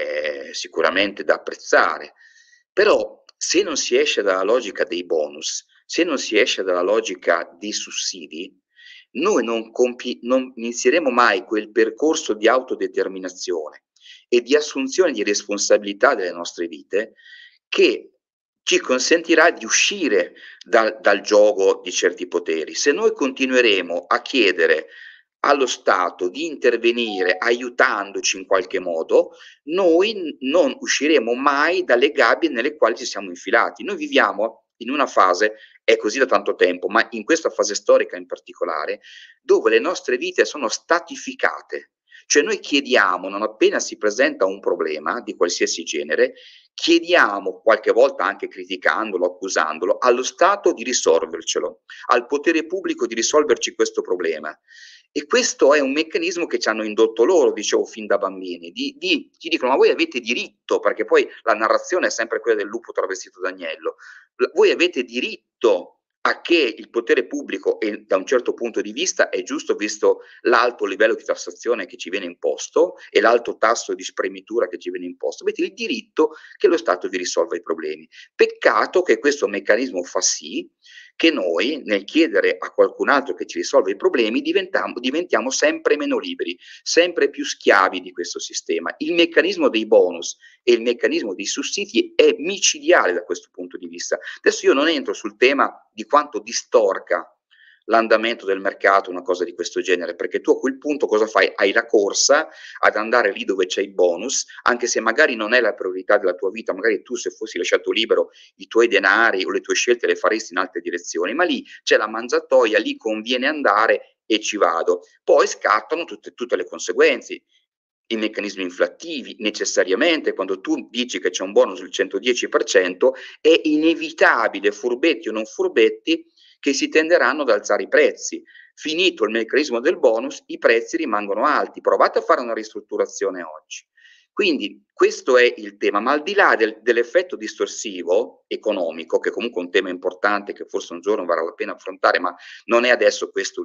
è sicuramente da apprezzare. Però se non si esce dalla logica dei bonus, se non si esce dalla logica dei sussidi, noi non inizieremo mai quel percorso di autodeterminazione e di assunzione di responsabilità delle nostre vite che ci consentirà di uscire dal gioco di certi poteri. Se noi continueremo a chiedere allo Stato di intervenire aiutandoci in qualche modo, noi non usciremo mai dalle gabbie nelle quali ci siamo infilati. Noi viviamo in una fase, è così da tanto tempo, ma in questa fase storica in particolare, dove le nostre vite sono statificate. Cioè noi chiediamo, non appena si presenta un problema di qualsiasi genere, chiediamo, qualche volta anche criticandolo, accusandolo, allo Stato di risolvercelo, al potere pubblico di risolverci questo problema. E questo è un meccanismo che ci hanno indotto loro, dicevo, fin da bambini, ci dicono: ma voi avete diritto, perché poi la narrazione è sempre quella del lupo travestito d'agnello, voi avete diritto a che il potere pubblico, e da un certo punto di vista è giusto visto l'alto livello di tassazione che ci viene imposto e l'alto tasso di spremitura che ci viene imposto, avete il diritto che lo Stato vi risolva i problemi. Peccato che questo meccanismo fa sì che noi, nel chiedere a qualcun altro che ci risolva i problemi, diventiamo sempre meno liberi, sempre più schiavi di questo sistema. Il meccanismo dei bonus e il meccanismo dei sussidi è micidiale da questo punto di vista. Adesso io non entro sul tema di quanto distorca l'andamento del mercato, una cosa di questo genere, perché tu a quel punto cosa fai? Hai la corsa ad andare lì dove c'è il bonus, anche se magari non è la priorità della tua vita, magari tu, se fossi lasciato libero, i tuoi denari o le tue scelte le faresti in altre direzioni, ma lì c'è la mangiatoia, lì conviene andare e ci vado. Poi scattano tutte le conseguenze, i meccanismi inflattivi. Necessariamente quando tu dici che c'è un bonus del 110%, è inevitabile, furbetti o non furbetti, che si tenderanno ad alzare i prezzi. Finito il meccanismo del bonus, i prezzi rimangono alti. Provate a fare una ristrutturazione oggi. Quindi questo è il tema, ma al di là dell'effetto distorsivo economico, che comunque è un tema importante che forse un giorno varrà la pena affrontare, ma non è adesso questo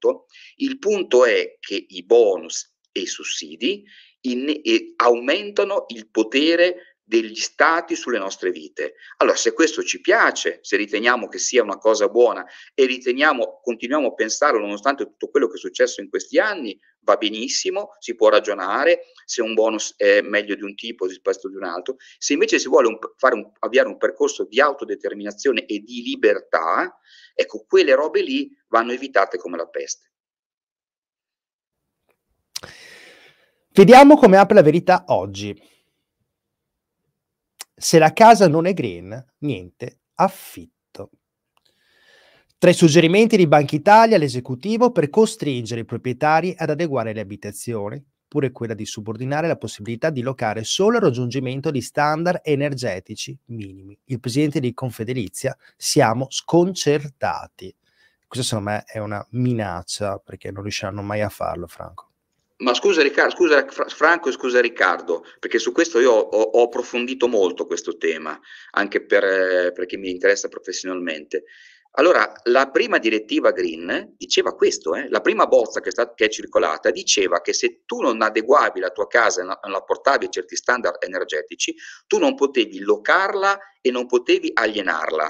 il punto è che i bonus e i sussidi aumentano il potere degli stati sulle nostre vite. Allora, se questo ci piace, se riteniamo che sia una cosa buona e continuiamo a pensarlo nonostante tutto quello che è successo in questi anni, va benissimo, si può ragionare se un bonus è meglio di un tipo rispetto di un altro. Se invece si vuole avviare un percorso di autodeterminazione e di libertà, ecco, quelle robe lì vanno evitate come la peste. Vediamo come apre la verità oggi. Se la casa non è green, niente, affitto. Tra i suggerimenti di Banca Italia all'esecutivo per costringere i proprietari ad adeguare le abitazioni, pure quella di subordinare la possibilità di locare solo il raggiungimento di standard energetici minimi. Il presidente di Confedilizia: siamo sconcertati. Questo secondo me è una minaccia, perché non riusciranno mai a farlo, Franco. Ma scusa Franco e scusa Riccardo, perché su questo io ho approfondito molto questo tema, anche perché mi interessa professionalmente. Allora, la prima direttiva Green diceva questo, la prima bozza che è circolata diceva che se tu non adeguavi la tua casa, non la portavi a certi standard energetici, tu non potevi locarla e non potevi alienarla.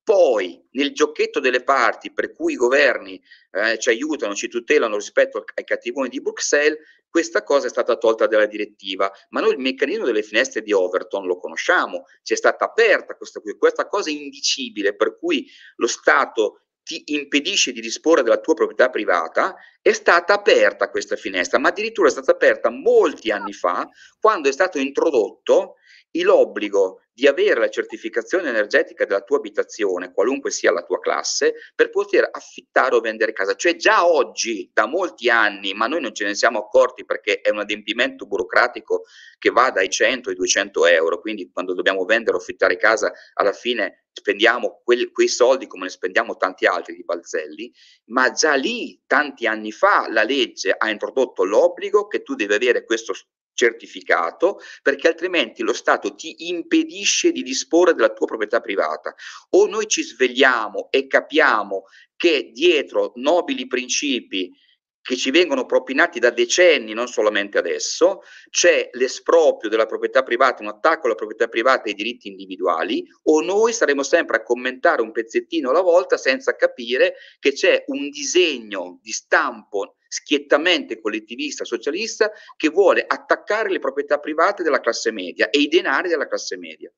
Poi, nel giochetto delle parti, per cui i governi ci aiutano, ci tutelano rispetto ai cattivoni di Bruxelles, questa cosa è stata tolta dalla direttiva, ma noi il meccanismo delle finestre di Overton lo conosciamo, c'è stata aperta questa cosa indicibile per cui lo Stato ti impedisce di disporre della tua proprietà privata. È stata aperta questa finestra, ma addirittura è stata aperta molti anni fa, quando è stato introdotto l'obbligo di avere la certificazione energetica della tua abitazione, qualunque sia la tua classe, per poter affittare o vendere casa. Cioè già oggi, da molti anni, ma noi non ce ne siamo accorti perché è un adempimento burocratico che va dai 100 ai 200 euro, quindi quando dobbiamo vendere o affittare casa, alla fine spendiamo quei soldi come ne spendiamo tanti altri di balzelli, ma già lì, tanti anni fa, la legge ha introdotto l'obbligo che tu devi avere questo certificato, perché altrimenti lo Stato ti impedisce di disporre della tua proprietà privata. O noi ci svegliamo e capiamo che dietro nobili principi che ci vengono propinati da decenni, non solamente adesso, c'è l'esproprio della proprietà privata, un attacco alla proprietà privata e ai diritti individuali, o noi saremo sempre a commentare un pezzettino alla volta senza capire che c'è un disegno di stampo schiettamente collettivista, socialista, che vuole attaccare le proprietà private della classe media e i denari della classe media.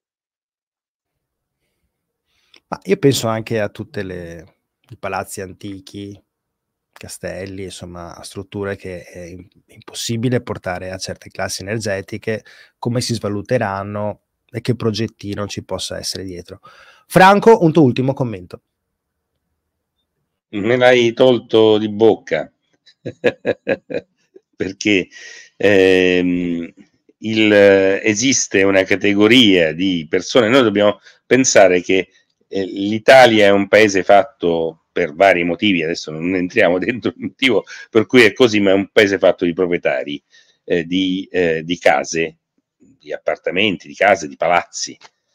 Ma io penso anche a tutte i palazzi antichi, castelli, insomma, a strutture che è impossibile portare a certe classi energetiche, come si svaluteranno e che progettino ci possa essere dietro. Franco, un tuo ultimo commento. Me l'hai tolto di bocca perché esiste una categoria di persone. Noi dobbiamo pensare che l'Italia è un paese fatto per vari motivi, adesso non entriamo dentro il motivo per cui è così, ma è un paese fatto di proprietari di case, di appartamenti, di case, di palazzi,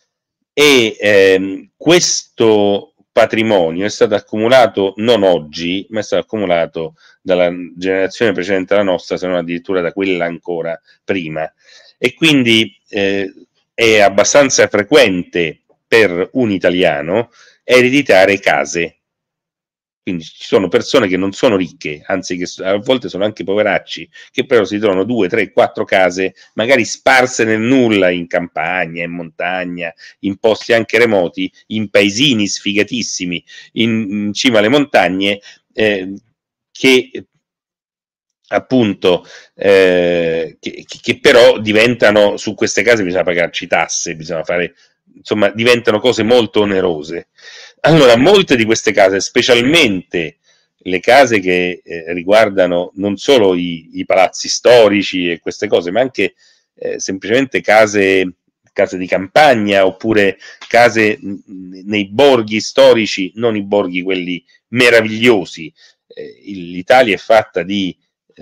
e questo patrimonio è stato accumulato non oggi, ma è stato accumulato dalla generazione precedente alla nostra, se non addirittura da quella ancora prima, e quindi è abbastanza frequente per un italiano ereditare case. Quindi ci sono persone che non sono ricche, anzi che a volte sono anche poveracci, che però si trovano 2, 3, 4 case, magari sparse nel nulla, in campagna, in montagna, in posti anche remoti, in paesini sfigatissimi, in cima alle montagne, che appunto che però diventano, su queste case bisogna pagarci tasse, bisogna fare, insomma, diventano cose molto onerose. Allora, molte di queste case, specialmente le case che riguardano non solo i palazzi storici e queste cose, ma anche semplicemente case di campagna, oppure case nei borghi storici, non i borghi quelli meravigliosi. L'Italia è fatta di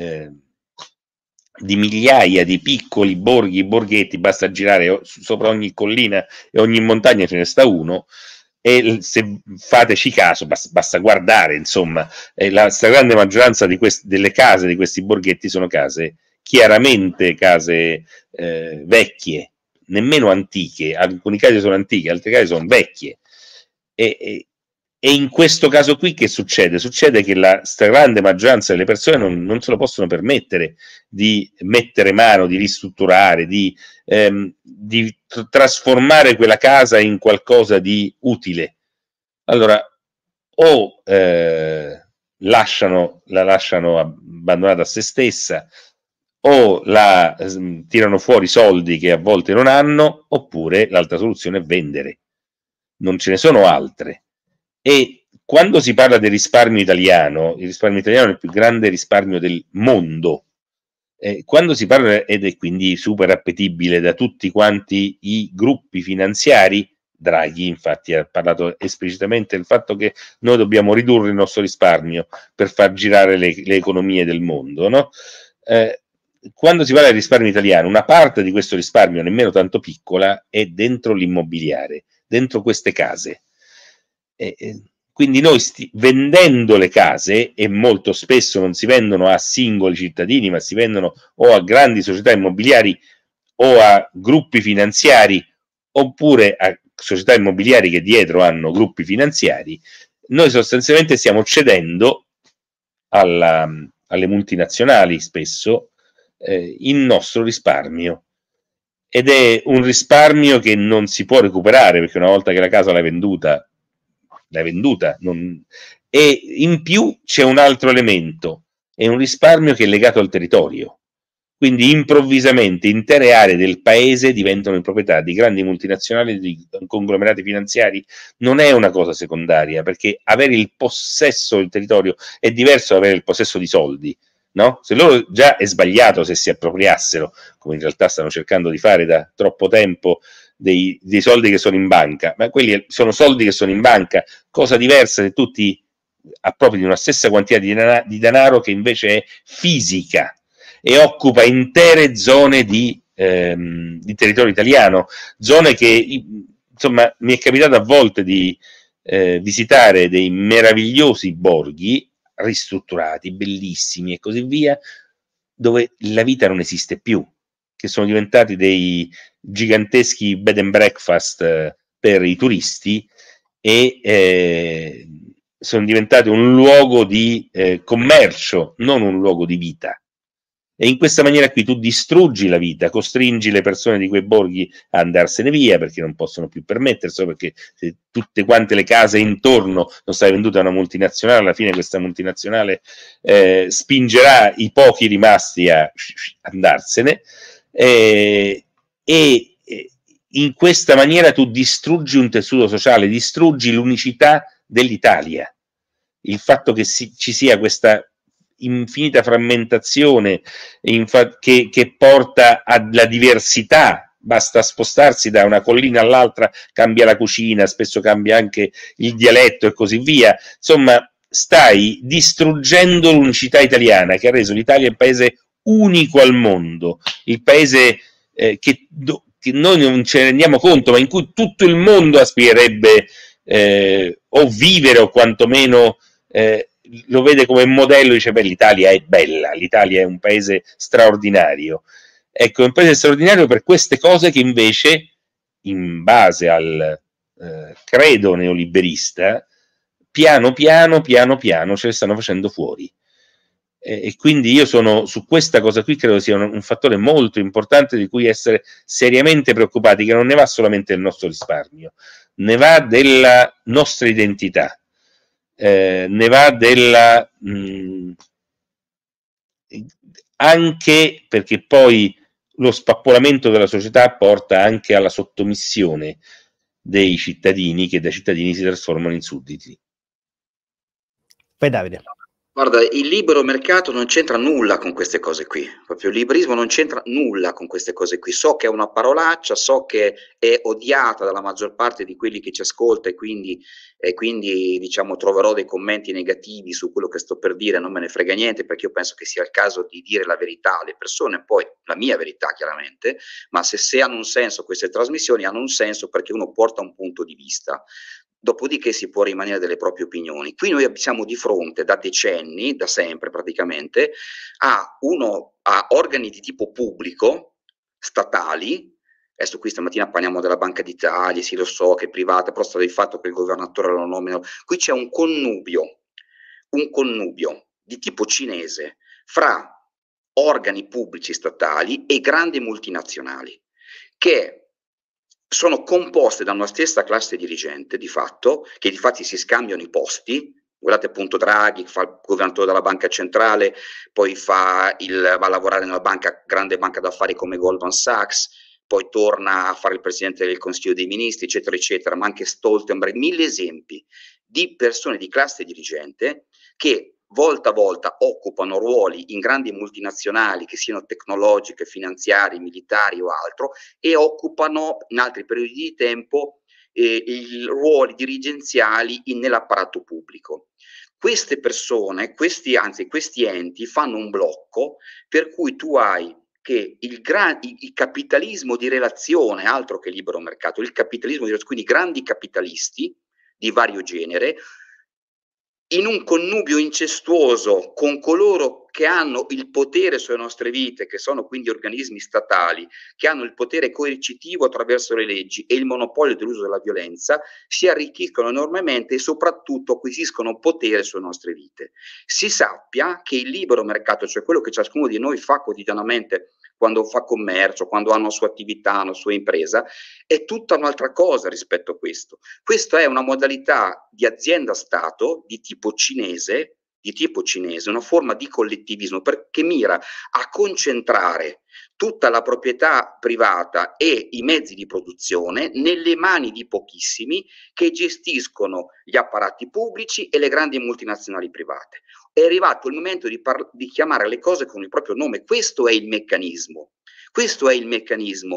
migliaia di piccoli borghi, borghetti, basta girare sopra ogni collina e ogni montagna ce ne sta uno, e se fateci caso, basta guardare, insomma, la stragrande maggioranza delle case di questi borghetti sono case, chiaramente case vecchie, nemmeno antiche, alcuni casi sono antiche, altri casi sono vecchie, e in questo caso qui che succede? Succede che la stragrande maggioranza delle persone non se lo possono permettere di mettere mano, di ristrutturare, di trasformare quella casa in qualcosa di utile. Allora, o la lasciano abbandonata a se stessa, o la tirano fuori soldi che a volte non hanno, oppure l'altra soluzione è vendere. Non ce ne sono altre. E quando si parla del risparmio italiano, il risparmio italiano è il più grande risparmio del mondo. Quando si parla, ed è quindi super appetibile da tutti quanti i gruppi finanziari, Draghi infatti ha parlato esplicitamente del fatto che noi dobbiamo ridurre il nostro risparmio per far girare le economie del mondo, no? Quando si parla del risparmio italiano, una parte di questo risparmio, nemmeno tanto piccola, è dentro l'immobiliare, dentro queste case. Quindi noi vendendo le case, e molto spesso non si vendono a singoli cittadini, ma si vendono o a grandi società immobiliari o a gruppi finanziari, oppure a società immobiliari che dietro hanno gruppi finanziari, noi sostanzialmente stiamo cedendo alle multinazionali spesso il nostro risparmio, ed è un risparmio che non si può recuperare, perché una volta che la casa l'hai venduta, e in più c'è un altro elemento, è un risparmio che è legato al territorio. Quindi improvvisamente intere aree del paese diventano in proprietà di grandi multinazionali, di conglomerati finanziari. Non è una cosa secondaria, perché avere il possesso del territorio è diverso da avere il possesso di soldi, no? Se loro già è sbagliato se si appropriassero, come in realtà stanno cercando di fare da troppo tempo, dei soldi che sono in banca, ma quelli sono soldi che sono in banca, cosa diversa se tu ti appropri di una stessa quantità di denaro che invece è fisica e occupa intere zone di territorio italiano, zone che insomma mi è capitato a volte di visitare dei meravigliosi borghi ristrutturati, bellissimi e così via, dove la vita non esiste più, che sono diventati dei giganteschi bed and breakfast per i turisti e sono diventati un luogo di commercio, non un luogo di vita. E in questa maniera qui tu distruggi la vita, costringi le persone di quei borghi a andarsene via perché non possono più permetterselo, perché se tutte quante le case intorno sono state vendute a una multinazionale, alla fine questa multinazionale spingerà i pochi rimasti a andarsene, e in questa maniera tu distruggi un tessuto sociale, distruggi l'unicità dell'Italia. Il fatto che ci sia questa infinita frammentazione che porta alla diversità, basta spostarsi da una collina all'altra, cambia la cucina, spesso cambia anche il dialetto e così via. Insomma, stai distruggendo l'unicità italiana che ha reso l'Italia il paese unico al mondo, il paese che noi non ce ne rendiamo conto, ma in cui tutto il mondo aspirerebbe o vivere o quantomeno lo vede come modello, dice beh, l'Italia è bella, l'Italia è un paese straordinario. Ecco, è un paese straordinario per queste cose che invece, in base al credo neoliberista, piano piano ce le stanno facendo fuori. E quindi io sono su questa cosa qui, credo sia un fattore molto importante di cui essere seriamente preoccupati, che non ne va solamente del nostro risparmio, ne va della nostra identità. Ne va della anche perché poi lo spappolamento della società porta anche alla sottomissione dei cittadini, che da cittadini si trasformano in sudditi. Poi Davide. Guarda, il libero mercato non c'entra nulla con queste cose qui, proprio il liberismo non c'entra nulla con queste cose qui. So che è una parolaccia, so che è odiata dalla maggior parte di quelli che ci ascolta e quindi diciamo troverò dei commenti negativi su quello che sto per dire, non me ne frega niente, perché io penso che sia il caso di dire la verità alle persone, poi la mia verità chiaramente, ma se hanno un senso queste trasmissioni, hanno un senso perché uno porta un punto di vista. Dopodiché si può rimanere delle proprie opinioni. Qui noi siamo di fronte da decenni, da sempre praticamente, a organi di tipo pubblico, statali. Adesso qui stamattina parliamo della Banca d'Italia, sì lo so che è privata, però sta del fatto che il governatore lo nomina. Qui c'è un connubio di tipo cinese fra organi pubblici statali e grandi multinazionali, che sono composte da una stessa classe dirigente, di fatto, che di fatti si scambiano i posti. Guardate appunto Draghi, fa il governatore della banca centrale, poi va a lavorare nella grande banca d'affari come Goldman Sachs, poi torna a fare il presidente del Consiglio dei Ministri, eccetera, eccetera, ma anche Stoltenberg, 1000 esempi di persone di classe dirigente che volta a volta occupano ruoli in grandi multinazionali, che siano tecnologiche, finanziarie, militari o altro, e occupano in altri periodi di tempo i ruoli dirigenziali nell'apparato pubblico. Queste persone, questi enti fanno un blocco per cui tu hai che il capitalismo di relazione, altro che libero mercato, il capitalismo di relazione, quindi grandi capitalisti di vario genere, in un connubio incestuoso con coloro che hanno il potere sulle nostre vite, che sono quindi organismi statali, che hanno il potere coercitivo attraverso le leggi e il monopolio dell'uso della violenza, si arricchiscono enormemente e soprattutto acquisiscono potere sulle nostre vite. Si sappia che il libero mercato, cioè quello che ciascuno di noi fa quotidianamente quando fa commercio, quando ha una sua attività, una sua impresa, è tutta un'altra cosa rispetto a questo. Questa è una modalità di azienda-stato di tipo cinese, una forma di collettivismo che mira a concentrare tutta la proprietà privata e i mezzi di produzione nelle mani di pochissimi che gestiscono gli apparati pubblici e le grandi multinazionali private. È arrivato il momento di chiamare le cose con il proprio nome. Questo è il meccanismo. Questo è il meccanismo.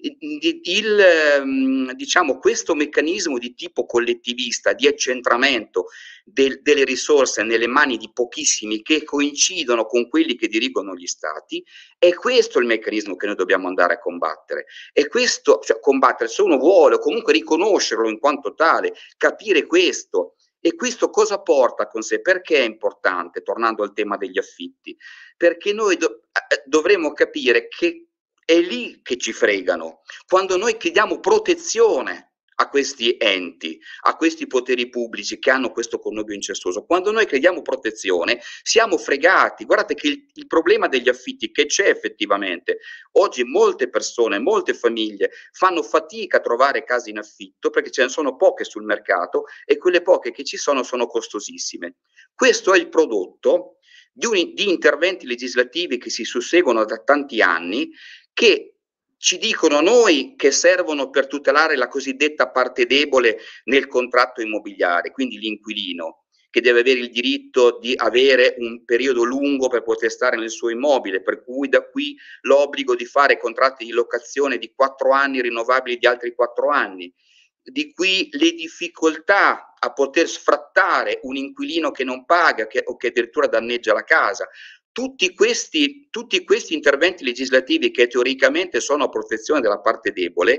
Diciamo, questo meccanismo di tipo collettivista, di accentramento delle risorse nelle mani di pochissimi che coincidono con quelli che dirigono gli stati, è questo il meccanismo che noi dobbiamo andare a combattere. E questo, cioè combattere, se uno vuole, o comunque riconoscerlo in quanto tale, capire questo. E questo cosa porta con sé? Perché è importante, tornando al tema degli affitti? Perché noi dovremo capire che è lì che ci fregano. Quando noi chiediamo protezione a questi enti, a questi poteri pubblici che hanno questo connubio incestuoso, quando noi chiediamo protezione siamo fregati. Guardate che il problema degli affitti che c'è effettivamente, oggi molte persone, molte famiglie fanno fatica a trovare case in affitto perché ce ne sono poche sul mercato e quelle poche che ci sono costosissime. Questo è il prodotto di interventi legislativi che si susseguono da tanti anni, che ci dicono noi che servono per tutelare la cosiddetta parte debole nel contratto immobiliare, quindi l'inquilino, che deve avere il diritto di avere un periodo lungo per poter stare nel suo immobile, per cui da qui l'obbligo di fare contratti di locazione di 4 anni rinnovabili di altri 4 anni. Di qui le difficoltà a poter sfrattare un inquilino che non paga o che addirittura danneggia la casa. Tutti questi interventi legislativi che teoricamente sono a protezione della parte debole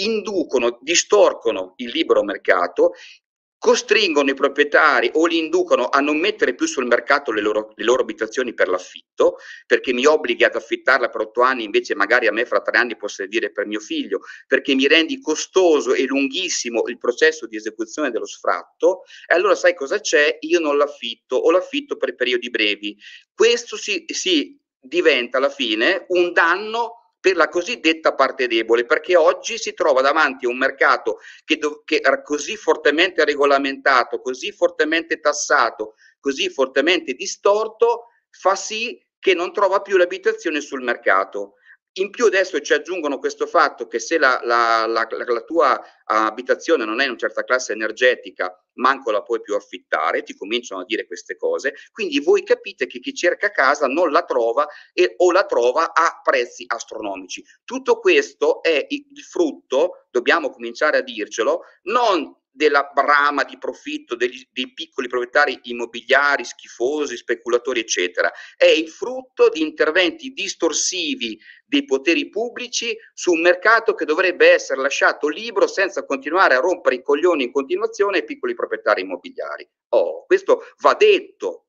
distorcono il libero mercato, costringono i proprietari o li inducono a non mettere più sul mercato le loro abitazioni per l'affitto, perché mi obblighi ad affittarla per 8 anni, invece magari a me fra 3 anni può servire per mio figlio, perché mi rendi costoso e lunghissimo il processo di esecuzione dello sfratto, e allora sai cosa c'è? Io non l'affitto o l'affitto per periodi brevi. Questo si diventa alla fine un danno per la cosiddetta parte debole, perché oggi si trova davanti a un mercato che era così fortemente regolamentato, così fortemente tassato, così fortemente distorto, fa sì che non trova più l'abitazione sul mercato. In più adesso ci aggiungono questo fatto che se la tua abitazione non è in una certa classe energetica, manco la puoi più affittare, ti cominciano a dire queste cose, quindi voi capite che chi cerca casa non la trova o la trova a prezzi astronomici. Tutto questo è il frutto, dobbiamo cominciare a dircelo, non della brama di profitto dei piccoli proprietari immobiliari schifosi, speculatori eccetera, è il frutto di interventi distorsivi dei poteri pubblici su un mercato che dovrebbe essere lasciato libero senza continuare a rompere i coglioni in continuazione ai piccoli proprietari immobiliari. Questo va detto.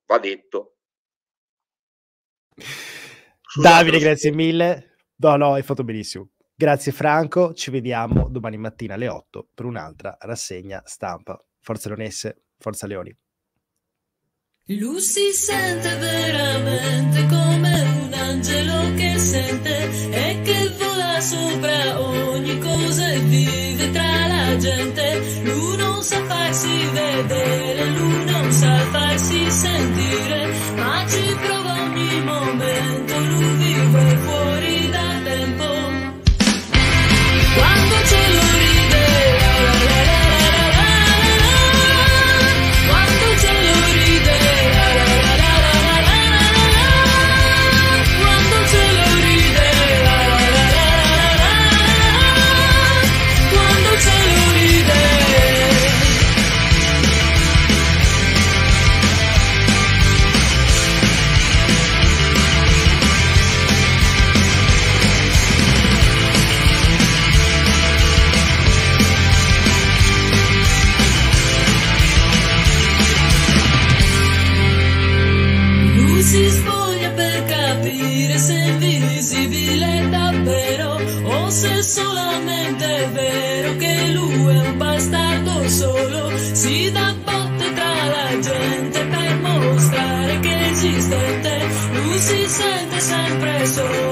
Davide, grazie mille. No, hai fatto benissimo. Grazie Franco, ci vediamo domani mattina alle 8 per un'altra rassegna stampa. Forza Leonesse, forza Leoni. Lui si sente veramente come un angelo che sente e che vola sopra ogni cosa e vive tra la gente. Lui non sa farsi vedere, lui non sa farsi sentire, ma ci prova ogni momento, lui vive fuori dal tempo. Quando ce lo ride, quando ce lo ride, quando ce lo ride, quando ce lo ride. solamente vero che lui è un bastardo solo, si dà botte tra la gente per mostrare che è esistente, lui si sente sempre solo.